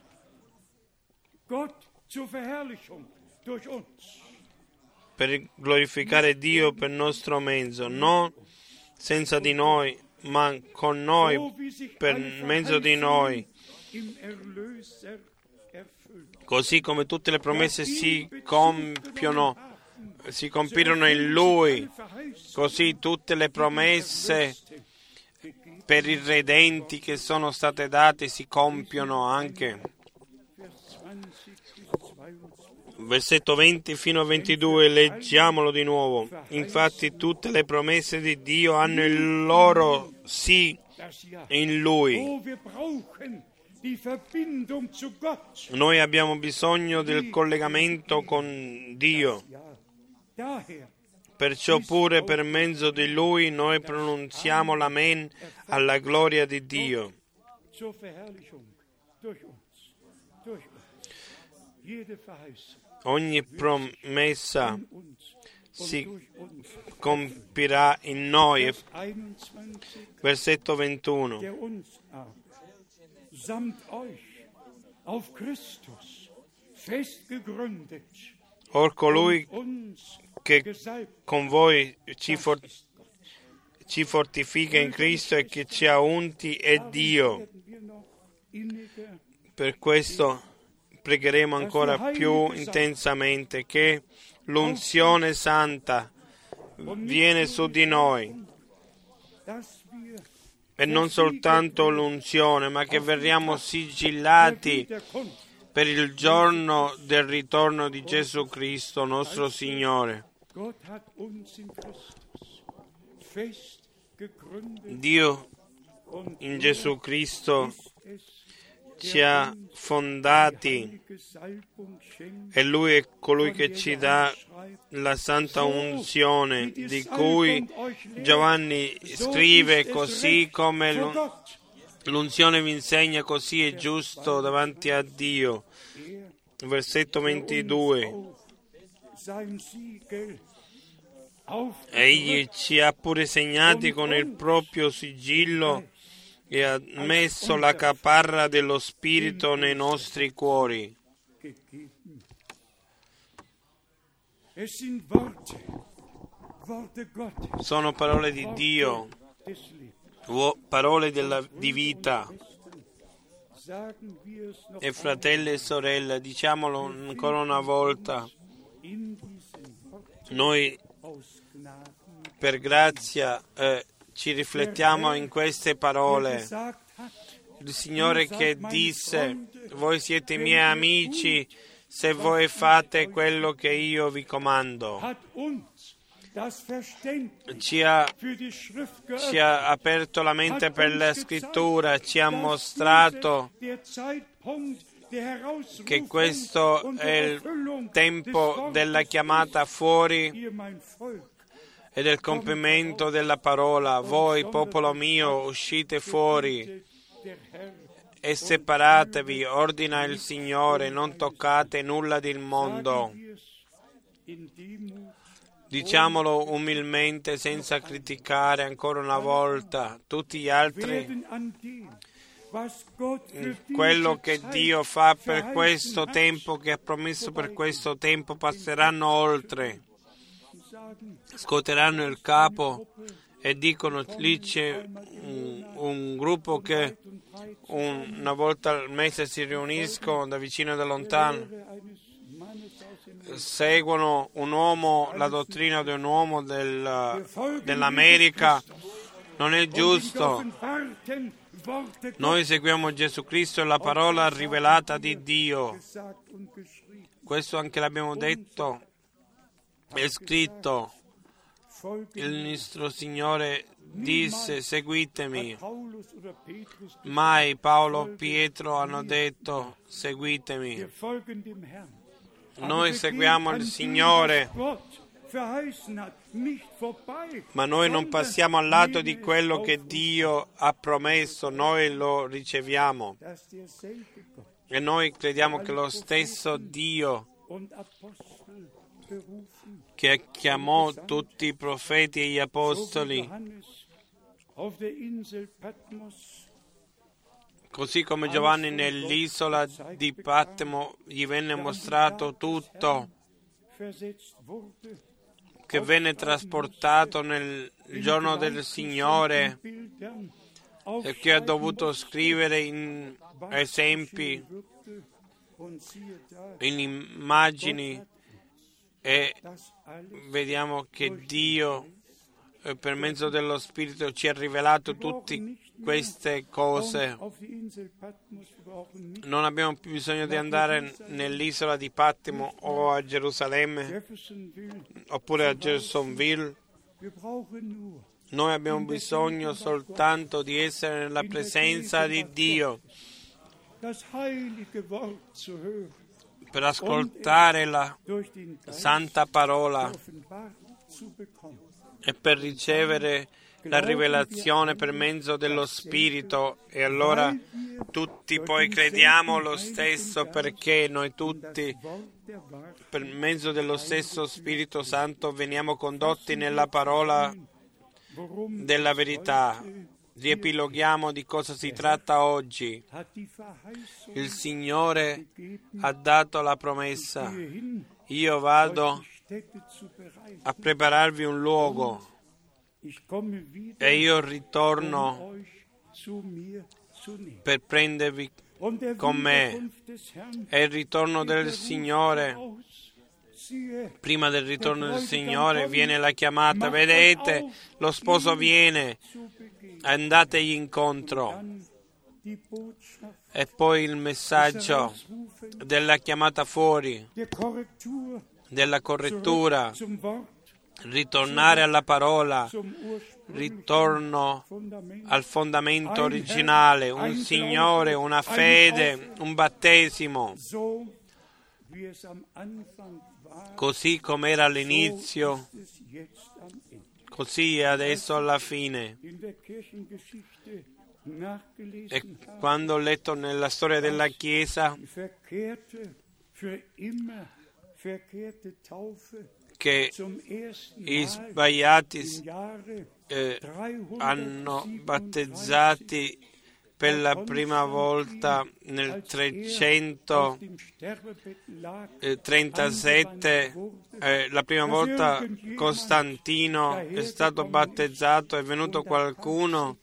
Gott zur Verherrlichung durch uns. Per glorificare Dio per nostro mezzo, non senza di noi, ma con noi, So wie sich per alle mezzo di noi, im Erlöser erfüllt. così come tutte le promesse si compiono, si compirono in Lui, così tutte le promesse per i redenti che sono state date si compiono anche. Versetto venti fino a ventidue, leggiamolo di nuovo. Infatti tutte le promesse di Dio hanno il loro sì Das Ja. in Lui. Oh, wir brauchen die Verbindung zu Gott. Noi abbiamo bisogno del collegamento con Dio. Ja. Daher Perciò pure per mezzo di Lui noi pronunziamo l'Amen alla gloria di Dio. Ogni promessa si compirà in noi. Versetto ventuno. Or colui che con voi ci, for- ci fortifica in Cristo e che ci ha unti è Dio. Per questo pregheremo ancora più intensamente che l'unzione santa viene su di noi. E non soltanto l'unzione, ma che verriamo sigillati per il giorno del ritorno di Gesù Cristo, nostro Signore. Dio in Gesù Cristo ci ha fondati e Lui è colui che ci dà la santa unzione di cui Giovanni scrive, così come l'unzione vi insegna, così è giusto davanti a Dio. Versetto ventidue. Egli ci ha pure segnati con il proprio sigillo e ha messo la caparra dello Spirito nei nostri cuori. Sono parole di Dio, parole della, di vita. E fratelli e sorelle, diciamolo ancora una volta, noi per grazia eh, ci riflettiamo in queste parole. Il Signore che disse: voi siete i miei amici se voi fate quello che io vi comando. Ci ha, ci ha aperto la mente per la Scrittura, ci ha mostrato che questo è il tempo della chiamata fuori e del compimento della parola. Voi, popolo mio, uscite fuori e separatevi, ordina il Signore, non toccate nulla del mondo. Diciamolo umilmente, senza criticare ancora una volta tutti gli altri. Quello che Dio fa per questo tempo, che ha promesso per questo tempo, passeranno oltre, scuoteranno il capo e dicono: lì c'è un, un gruppo che un, una volta al mese si riuniscono da vicino e da lontano, seguono un uomo, la dottrina di un uomo del, dell'America. Non è giusto. Noi seguiamo Gesù Cristo e la parola rivelata di Dio. Questo anche l'abbiamo detto e scritto. Il nostro Signore disse: seguitemi. Mai Paolo o Pietro hanno detto: seguitemi. Noi seguiamo il Signore, ma noi non passiamo al lato di quello che Dio ha promesso, noi lo riceviamo. E noi crediamo che lo stesso Dio che chiamò tutti i profeti e gli apostoli, così come Giovanni nell'isola di Patmo gli venne mostrato tutto, che venne trasportato nel giorno del Signore e che ha dovuto scrivere in esempi, in immagini, e vediamo che Dio eh, per mezzo dello Spirito ci ha rivelato tutte queste cose. Non abbiamo più bisogno di andare nell'isola di Patmo o a Gerusalemme oppure a Jeffersonville. Noi abbiamo bisogno soltanto di essere nella presenza di Dio per ascoltare la santa parola e per ricevere la rivelazione per mezzo dello Spirito, e allora tutti poi crediamo lo stesso, perché noi tutti per mezzo dello stesso Spirito Santo veniamo condotti nella parola della verità. Riepiloghiamo di cosa si tratta oggi. Il Signore ha dato la promessa: io vado a prepararvi un luogo e io ritorno per prendervi con me. E il ritorno del Signore, prima del ritorno del Signore viene la chiamata: vedete, lo sposo viene, andategli incontro. E poi il messaggio della chiamata fuori, della correttura, ritornare alla parola, ritorno al fondamento originale, un Signore, una fede, un battesimo, così come era all'inizio, così è adesso alla fine. E quando ho letto nella storia della Chiesa che i sbagliati eh, hanno battezzati per la prima volta nel trecentotrentasette, eh, la prima volta Costantino è stato battezzato, è venuto qualcuno,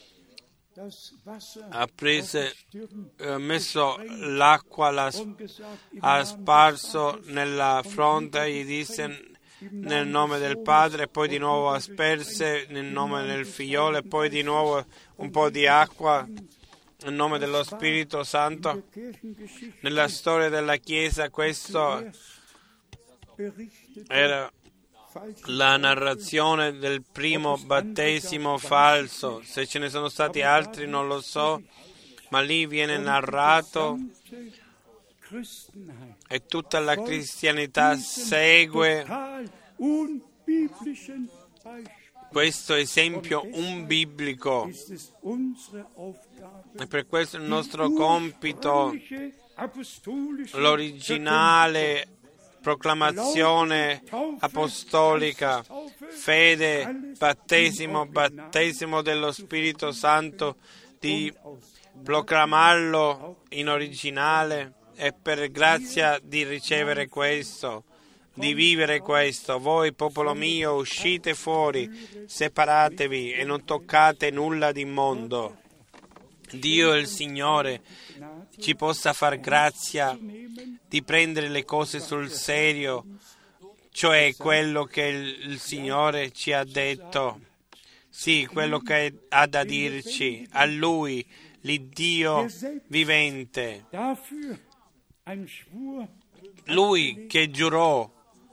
ha preso, ha messo l'acqua, l'ha, ha sparso nella fronte e gli disse nel nome del Padre, poi di nuovo asperse nel nome del Figliolo, e poi di nuovo un po' di acqua nel nome dello Spirito Santo. Nella storia della Chiesa questo era la narrazione del primo battesimo falso. Se ce ne sono stati altri non lo so, ma lì viene narrato e tutta la cristianità segue questo esempio unbiblico. E per questo il nostro compito, l'originale proclamazione apostolica, fede, battesimo, battesimo dello Spirito Santo, di proclamarlo in originale, e per grazia di ricevere questo, di vivere questo. Voi, popolo mio, uscite fuori, separatevi e non toccate nulla di immondo. Dio il Signore ci possa far grazia di prendere le cose sul serio, cioè quello che il, il Signore ci ha detto, sì, quello che ha da dirci, a Lui, l'Iddio vivente, Lui che giurò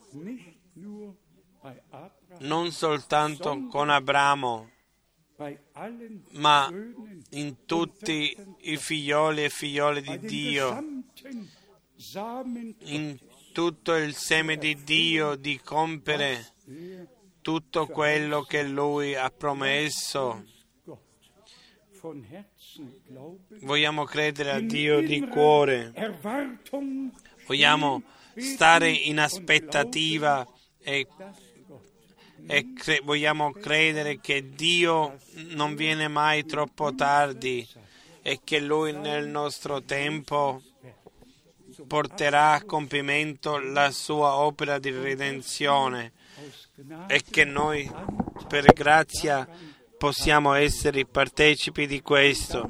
non soltanto con Abramo, ma in tutti i figlioli e figliole di Dio, in tutto il seme di Dio, di compiere tutto quello che Lui ha promesso. Vogliamo credere a Dio di cuore, vogliamo stare in aspettativa e, e cre- vogliamo credere che Dio non viene mai troppo tardi e che Lui nel nostro tempo porterà a compimento la sua opera di redenzione, e che noi per grazia possiamo essere partecipi di questo.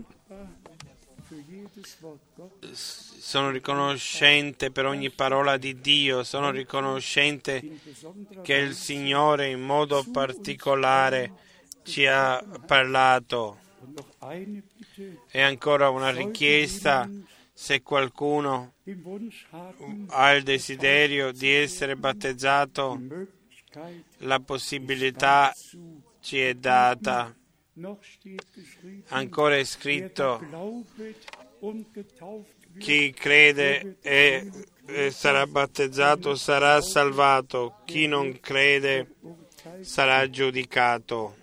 Sono riconoscente per ogni parola di Dio, sono riconoscente che il Signore in modo particolare ci ha parlato. E ancora una richiesta: se qualcuno ha il desiderio di essere battezzato, la possibilità ci è data. Ancora è scritto: chi crede e eh, sarà battezzato sarà salvato, chi non crede sarà giudicato.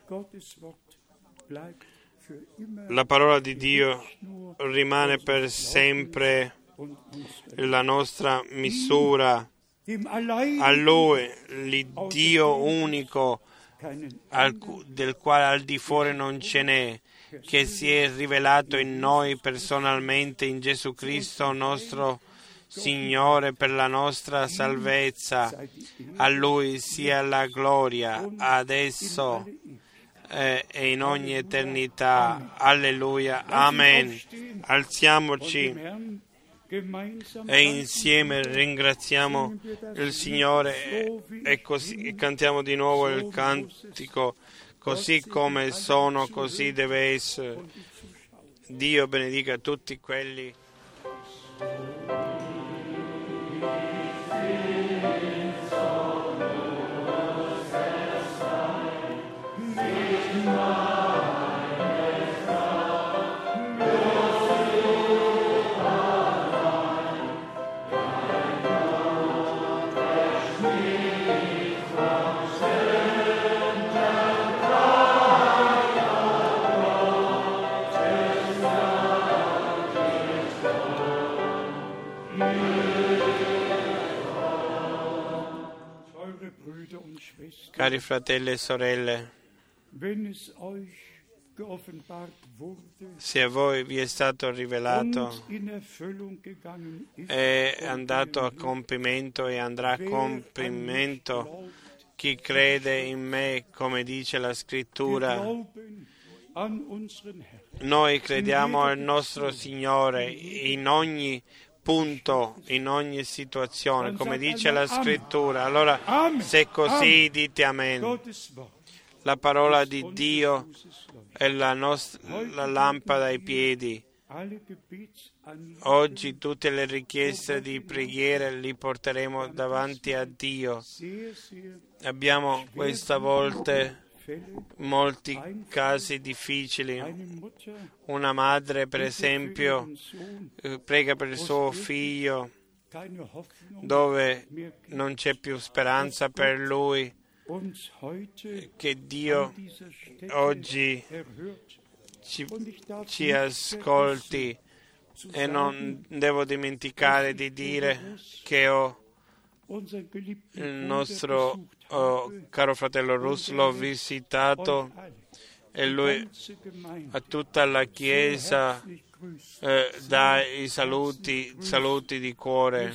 La parola di Dio rimane per sempre la nostra misura. A Lui, l'Iddio unico, al, del quale al di fuori non ce n'è, che si è rivelato in noi personalmente in Gesù Cristo nostro Signore per la nostra salvezza. A Lui sia la gloria adesso eh, e in ogni eternità. Alleluia. Amen. Alziamoci e insieme ringraziamo il Signore e, così, e cantiamo di nuovo il cantico: così come sono, così deve essere. Dio benedica tutti quelli Cari fratelli e sorelle, se a voi vi è stato rivelato, è andato a compimento e andrà a compimento chi crede in me, come dice la Scrittura. Noi crediamo al nostro Signore in ogni punto, in ogni situazione, come dice la Scrittura. Allora, se così, dite amen. La parola di Dio è la nostra la lampada ai piedi. Oggi tutte le richieste di preghiera li porteremo davanti a Dio. Abbiamo questa volta molti casi difficili. Una madre, per esempio, prega per il suo figlio dove non c'è più speranza per lui. Che Dio oggi ci, ci ascolti, e non devo dimenticare di dire che ho il nostro oh, caro fratello Russo l'ho visitato, e lui a tutta la Chiesa eh, dà i saluti, saluti di cuore.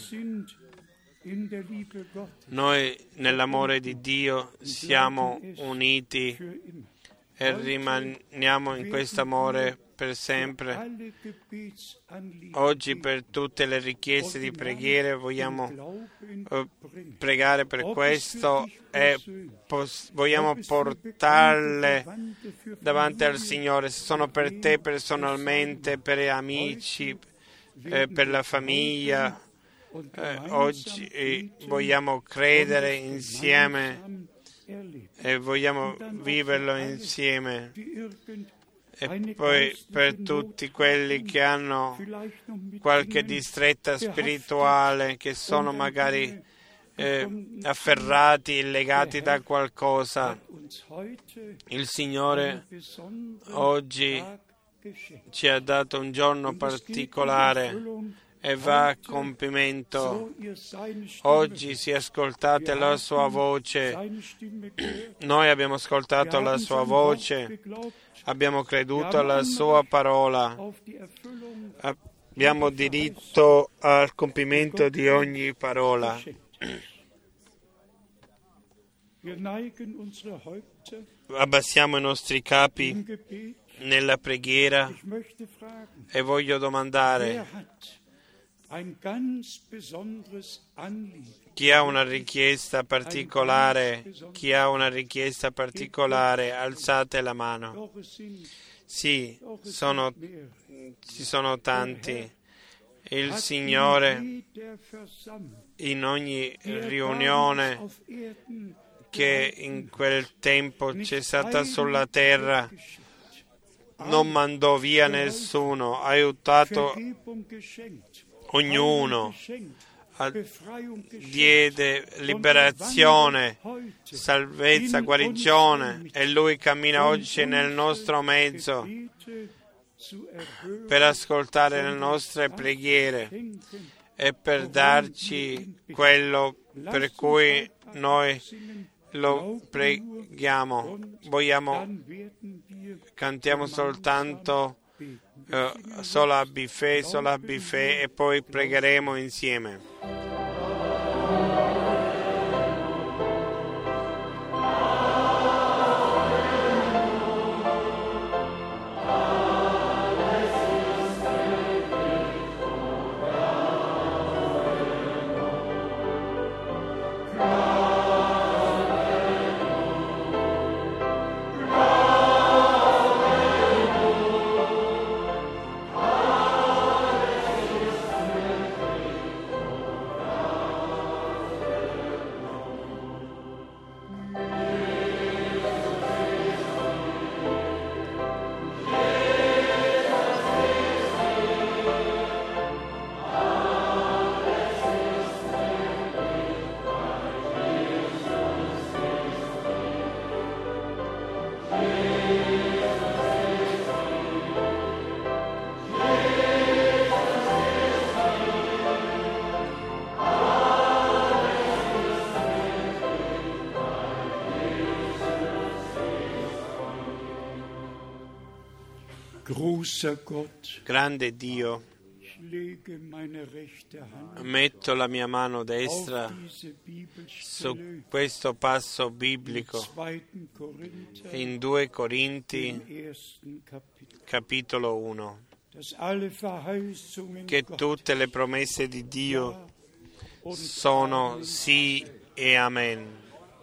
Noi nell'amore di Dio siamo uniti e rimaniamo in questo amore per sempre. Oggi per tutte le richieste di preghiera vogliamo uh, pregare per questo e pos- vogliamo portarle davanti al Signore. Se sono per te personalmente, per gli amici, eh, per la famiglia, eh, oggi eh, vogliamo credere insieme e vogliamo viverlo insieme. E poi per tutti quelli che hanno qualche distretta spirituale, che sono magari eh, afferrati, legati da qualcosa, il Signore oggi ci ha dato un giorno particolare e va a compimento. Oggi si ascoltate la sua voce. Noi abbiamo ascoltato la sua voce, abbiamo creduto alla sua parola, abbiamo diritto al compimento di ogni parola. Abbassiamo i nostri capi nella preghiera e voglio domandare: chi ha una richiesta particolare, chi ha una richiesta particolare, alzate la mano. Sì, sono, ci sono tanti. Il Signore in ogni riunione che in quel tempo c'è stata sulla terra non mandò via nessuno, ha aiutato ognuno, diede liberazione, salvezza, guarigione, e Lui cammina oggi nel nostro mezzo per ascoltare le nostre preghiere e per darci quello per cui noi lo preghiamo. Vogliamo, cantiamo soltanto uh, sola bife, sola bife, e poi pregheremo insieme. Grande Dio, metto la mia mano destra su questo passo biblico in due Corinti capitolo uno, che tutte le promesse di Dio sono sì e amen.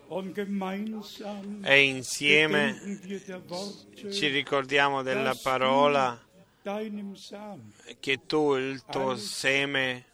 E insieme ci ricordiamo della parola che tu, il tuo seme,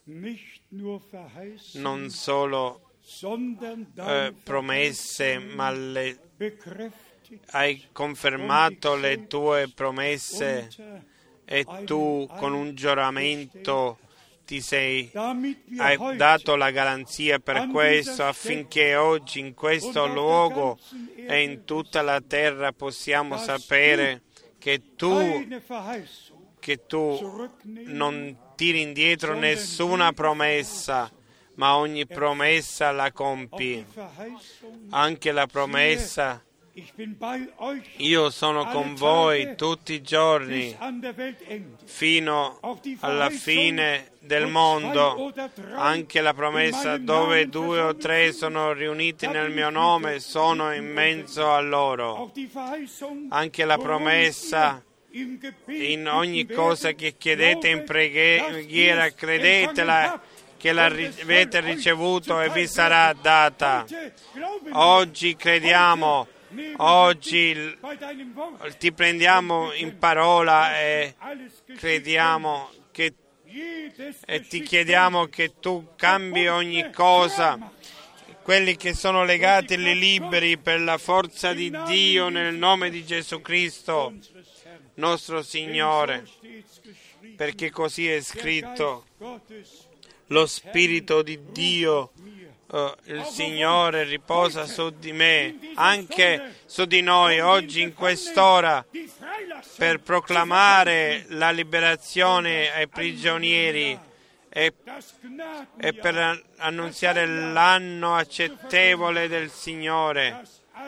non solo eh, promesse, ma le, hai confermato le tue promesse, e tu con un giuramento ti sei, hai dato la garanzia per questo, affinché oggi in questo luogo e in tutta la terra possiamo sapere che tu, che tu non tiri indietro nessuna promessa, ma ogni promessa la compi. Anche la promessa: io sono con voi tutti i giorni fino alla fine del mondo. Anche la promessa: dove due o tre sono riuniti nel mio nome, sono in mezzo a loro. Anche la promessa: in ogni cosa che chiedete in preghiera, credetela che l'avete ricevuto e vi sarà data. Oggi crediamo. Oggi ti prendiamo in parola e crediamo che, e ti chiediamo che tu cambi ogni cosa. Quelli che sono legati li liberi per la forza di Dio, nel nome di Gesù Cristo, nostro Signore, perché così è scritto: lo Spirito di Dio, Uh, il Signore riposa su di me, anche su di noi oggi in quest'ora, per proclamare la liberazione ai prigionieri e, e per annunziare l'anno accettevole del Signore,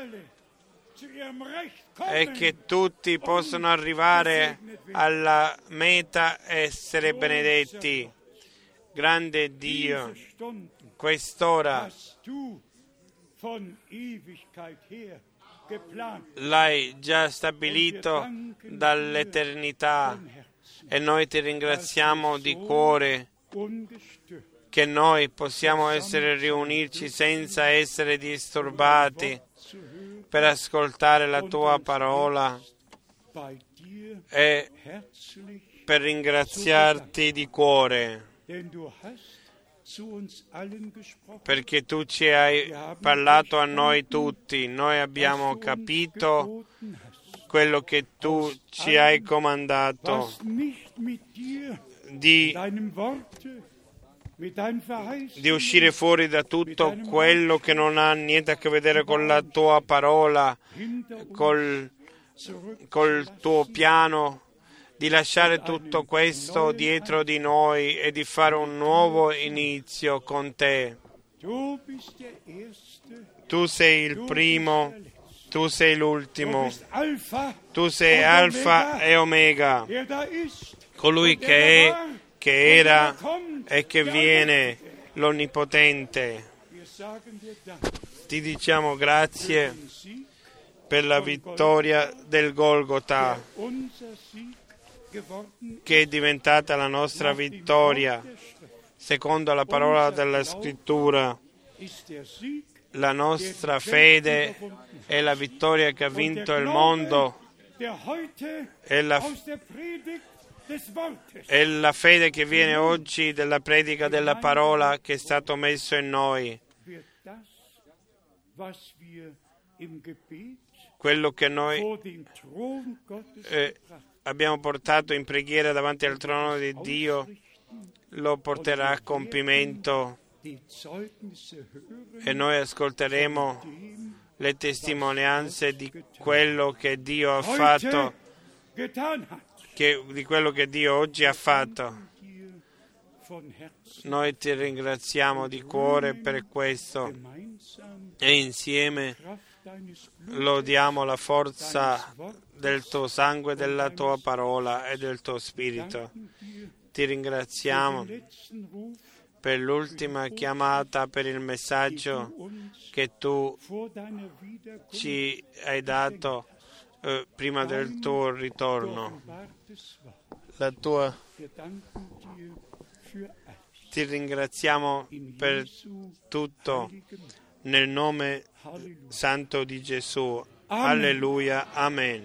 e che tutti possano arrivare alla meta e essere benedetti. Grande Dio, quest'ora l'hai già stabilito dall'eternità, e noi ti ringraziamo di cuore che noi possiamo essere riunirci senza essere disturbati per ascoltare la tua parola e per ringraziarti di cuore, perché tu ci hai parlato a noi tutti. Noi abbiamo capito quello che tu ci hai comandato di di uscire fuori da tutto quello che non ha niente a che vedere con la tua parola, col, col tuo piano, di lasciare tutto questo dietro di noi e di fare un nuovo inizio con te. Tu sei il primo, tu sei l'ultimo, tu sei Alfa e Omega, colui che è, che era e che viene, l'Onnipotente. Ti diciamo grazie per la vittoria del Golgota, che è diventata la nostra vittoria. Secondo la parola della Scrittura, la nostra fede è la vittoria che ha vinto il mondo, è la, è la fede che viene oggi della predica della parola che è stato messo in noi. Quello che noi eh, abbiamo portato in preghiera davanti al trono di Dio lo porterà a compimento e noi ascolteremo le testimonianze di quello che Dio ha fatto, che, di quello che Dio oggi ha fatto. Noi ti ringraziamo di cuore per questo e insieme lodiamo la forza del tuo sangue, della tua parola e del tuo spirito. Ti ringraziamo per l'ultima chiamata, per il messaggio che tu ci hai dato eh, prima del tuo ritorno. La tua... Ti ringraziamo per tutto nel nome santo di Gesù. Alleluia. Amen.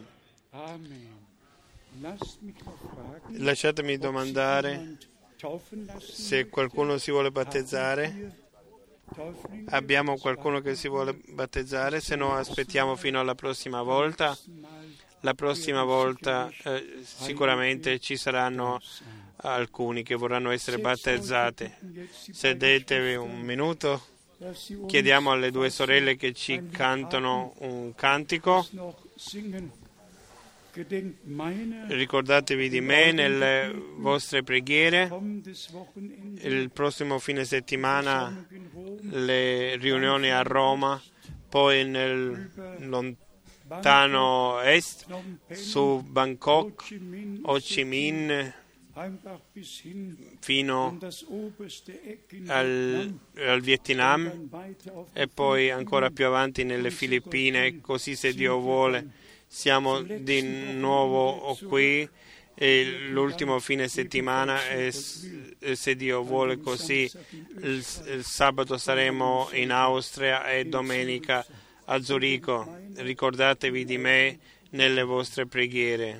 Lasciatemi domandare se qualcuno si vuole battezzare. Abbiamo qualcuno che si vuole battezzare? Se no aspettiamo fino alla prossima volta. La prossima volta eh, sicuramente ci saranno alcuni che vorranno essere battezzati. Sedetevi un minuto. Chiediamo alle due sorelle che ci cantano un cantico. Ricordatevi di me nelle vostre preghiere. Il prossimo fine settimana le riunioni a Roma, poi nel lontano est, su Bangkok, Ho Chi Minh, fino al, al Vietnam e poi ancora più avanti nelle Filippine, così se Dio vuole. Siamo di nuovo qui e l'ultimo fine settimana e se Dio vuole così il, il sabato saremo in Austria e domenica a Zurigo. Ricordatevi di me nelle vostre preghiere.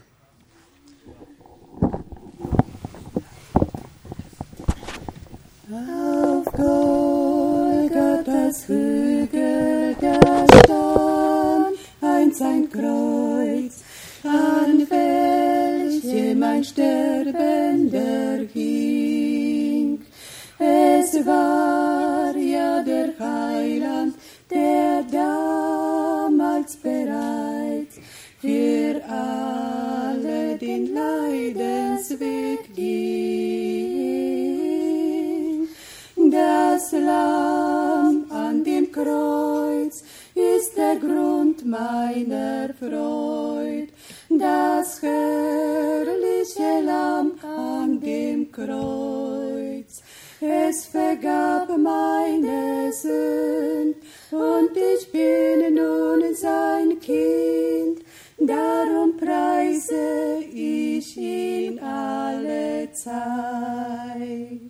Auf Golgatha's Hügel, da stand einst ein Kreuz, an welchem ein Sterbender hing. Es war ja der Heiland, der damals bereits für alle den Leidensweg ging. Das Lamm an dem Kreuz ist der Grund meiner Freud. Das herrliche Lamm an dem Kreuz. Es vergab meine Sünd und ich bin nun sein Kind. Darum preise ich ihn alle Zeit.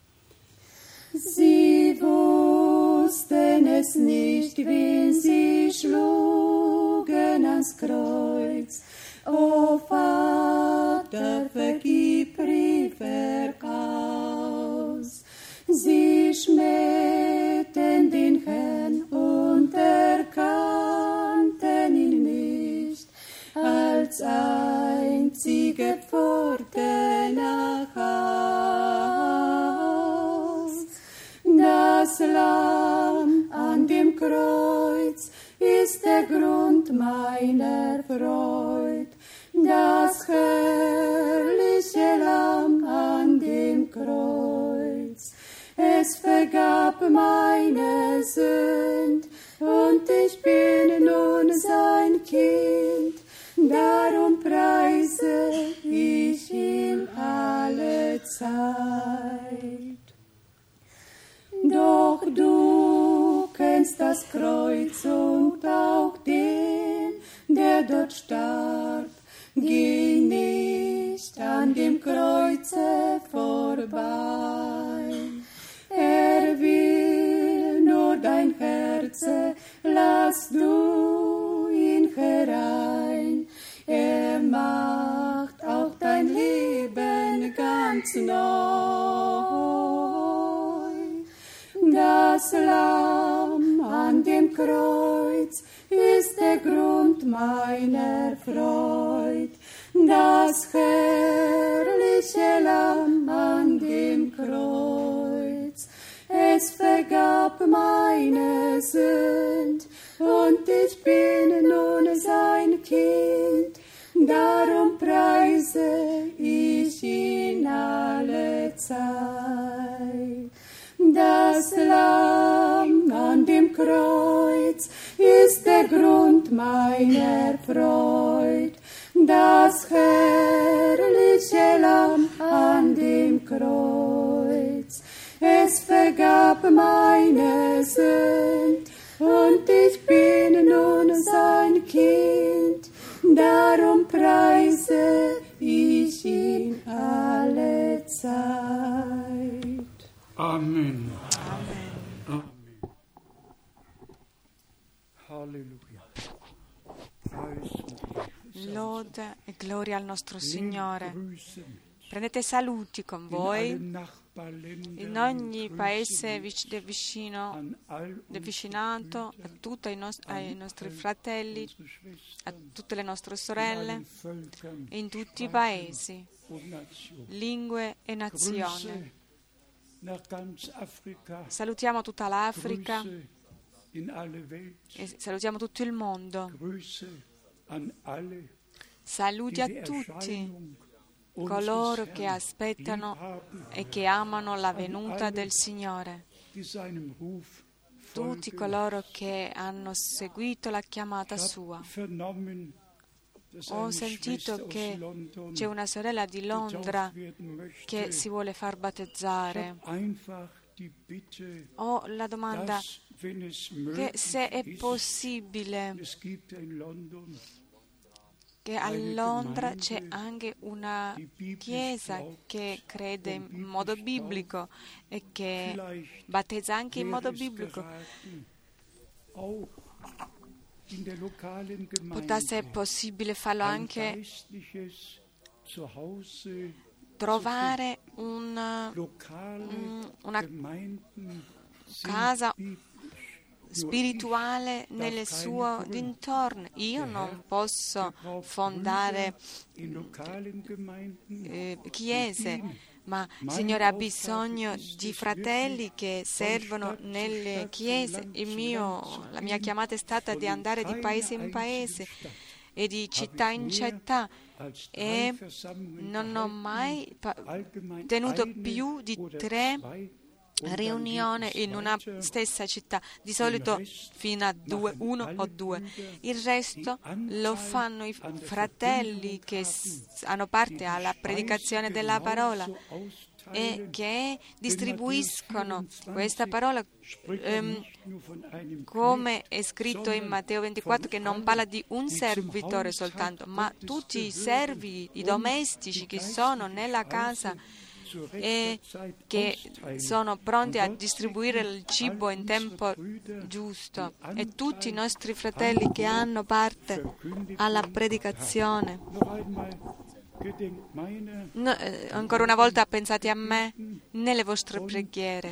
Sie wussten es nicht, wen sie schlugen ans Kreuz. O Vater, vergib, rief er aus. Sie schmähten den Herrn und erkannten ihn nicht als einzige Pforte nach Haus. Kreuz ist der Grund meiner Freud. Das herrliche Lamm an dem Kreuz, es vergab meine Sünd, und ich bin nun sein Kind, darum preise ich ihn alle Zeit. Doch du kennst das Kreuz und auch den, der dort starb. Geh nicht an dem Kreuze vorbei. Er will nur dein Herz, lass du ihn herein. Er macht auch dein Leben ganz neu. Das Lamm an dem Kreuz ist der Grund meiner Freud. Das herrliche Lamm an dem Kreuz, es vergab meine Sünd, und ich bin nun sein Kind, darum preise ich ihn alle Zeit. Das Lamm an dem Kreuz ist der Grund meiner Freud. Das herrliche Lamm an dem Kreuz, es vergab meine Sünd, und ich bin nun sein Kind, darum preise ich ihn alle Zeit. Amen. Amen. Amen. Halleluja. Lode e gloria al nostro Signore. Prendete saluti con voi in ogni paese vic- vicino, del vicinato, a tutti i, nost- ai nostri fratelli, a tutte le nostre sorelle, in tutti i paesi, lingue e nazioni. Salutiamo tutta l'Africa e salutiamo tutto il mondo. Saluti a tutti coloro che aspettano e che amano la venuta del Signore, tutti coloro che hanno seguito la chiamata sua. Ho sentito che c'è una sorella di Londra che si vuole far battezzare. Ho la domanda che se è possibile, che a Londra c'è anche una chiesa che crede in modo biblico e che battezza anche in modo biblico. Potesse essere possibile farlo anche, trovare una, una casa spirituale nelle sue dintorni. Io non posso fondare eh, chiese, ma il Signore ha bisogno di fratelli che servono nelle chiese. Il mio, la mia chiamata è stata di andare di paese in paese e di città in città, e non ho mai pa- tenuto più di tre riunione in una stessa città, di solito fino a due, uno o due. Il resto lo fanno i fratelli che hanno parte alla predicazione della parola e che distribuiscono questa parola, ehm, come è scritto in Matteo ventiquattro, che non parla di un servitore soltanto, ma tutti i servi, i domestici che sono nella casa e che sono pronti a distribuire il cibo in tempo giusto, e tutti i nostri fratelli che hanno parte alla predicazione. No, eh, ancora una volta pensate a me nelle vostre preghiere,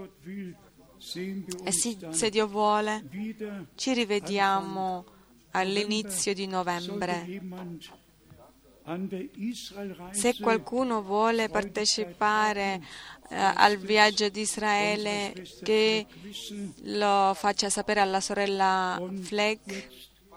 e sì, se Dio vuole ci rivediamo all'inizio di novembre. Se qualcuno vuole partecipare eh, al viaggio di Israele, che lo faccia sapere alla sorella Fleck.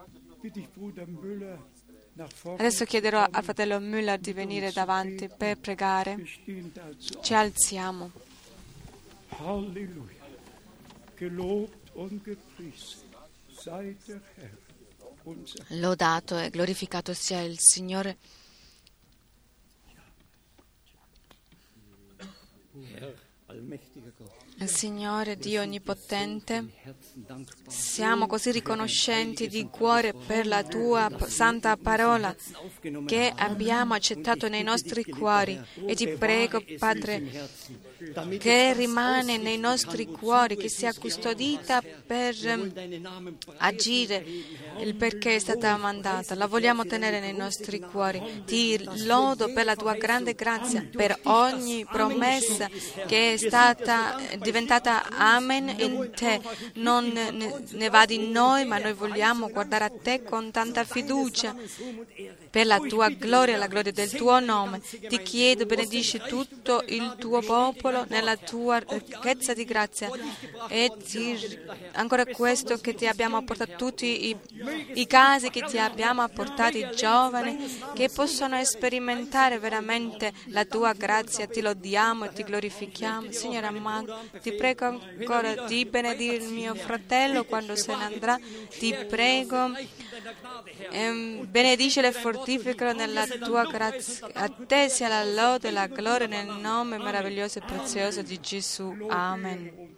Adesso chiederò al fratello Müller di venire davanti per pregare. Ci alziamo. Halleluja. Gelobt und gepriesen sei der Herr. Lodato e glorificato sia il Signore. Il Signore Dio Onnipotente, siamo così riconoscenti di cuore per la Tua santa parola che abbiamo accettato nei nostri cuori e ti prego, Padre, che rimane nei nostri cuori, che sia custodita per agire il perché è stata mandata. La vogliamo tenere nei nostri cuori. Ti lodo per la Tua grande grazia, per ogni promessa che è stata diventata amen in Te. Non ne, ne va di noi, ma noi vogliamo guardare a Te con tanta fiducia. Per la Tua gloria, la gloria del Tuo nome, ti chiedo, benedici tutto il Tuo popolo nella Tua ricchezza di grazia. E ti, ancora questo che ti abbiamo apportato, tutti i, i casi che ti abbiamo apportato, i giovani, che possono sperimentare veramente la Tua grazia. Ti lodiamo e ti glorifichiamo. Signore amato, ti prego ancora di benedire il mio fratello quando se ne andrà. Ti prego, ehm, benedicelo e fortificalo nella Tua grazia. A Te sia la lode e la gloria nel nome meraviglioso e prezioso di Gesù. Amen.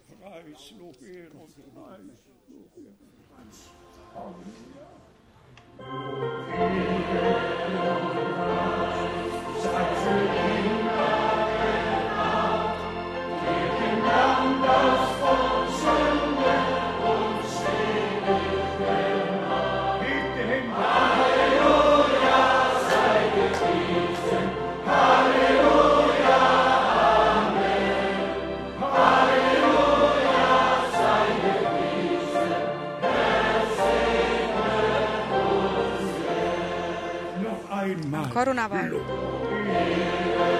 Ancora una volta.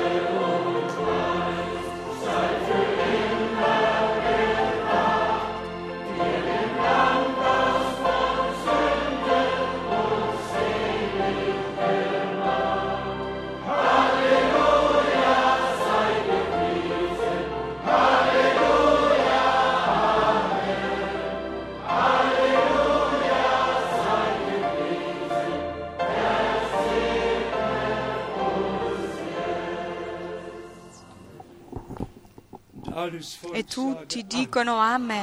E tutti dicono Amen.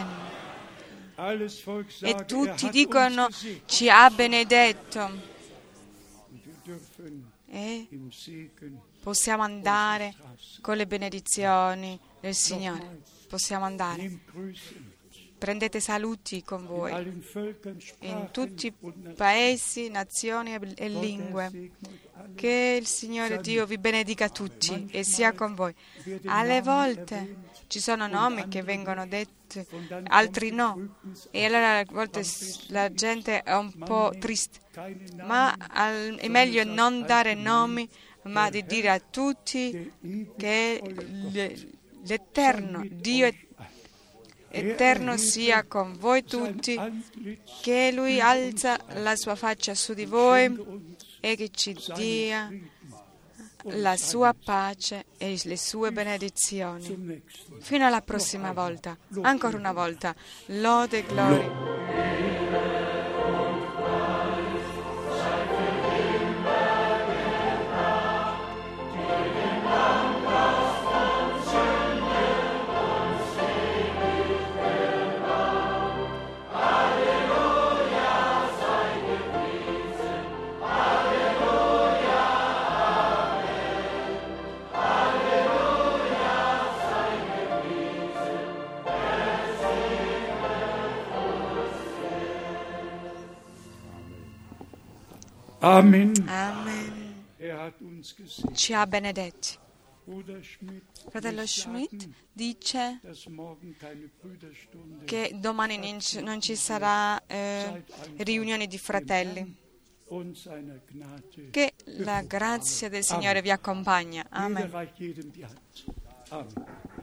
E tutti dicono ci ha benedetto. E possiamo andare con le benedizioni del Signore. Possiamo andare. Prendete saluti con voi in tutti i paesi, nazioni e lingue. Che il Signore Dio vi benedica tutti e sia con voi. Alle volte ci sono nomi che vengono detti, altri no, e allora a volte la gente è un po' triste, ma è meglio non dare nomi, ma di dire a tutti che l'Eterno Dio eterno sia con voi tutti, che Lui alza la sua faccia su di voi e che ci dia la sua pace e le sue benedizioni. Fino alla prossima volta. Ancora una volta. Lode e gloria. Amen. Amen. Ci ha benedetti. Fratello Schmidt dice che domani non ci sarà eh, riunione di fratelli. Che la grazia del Signore vi accompagna. Amen. Amen.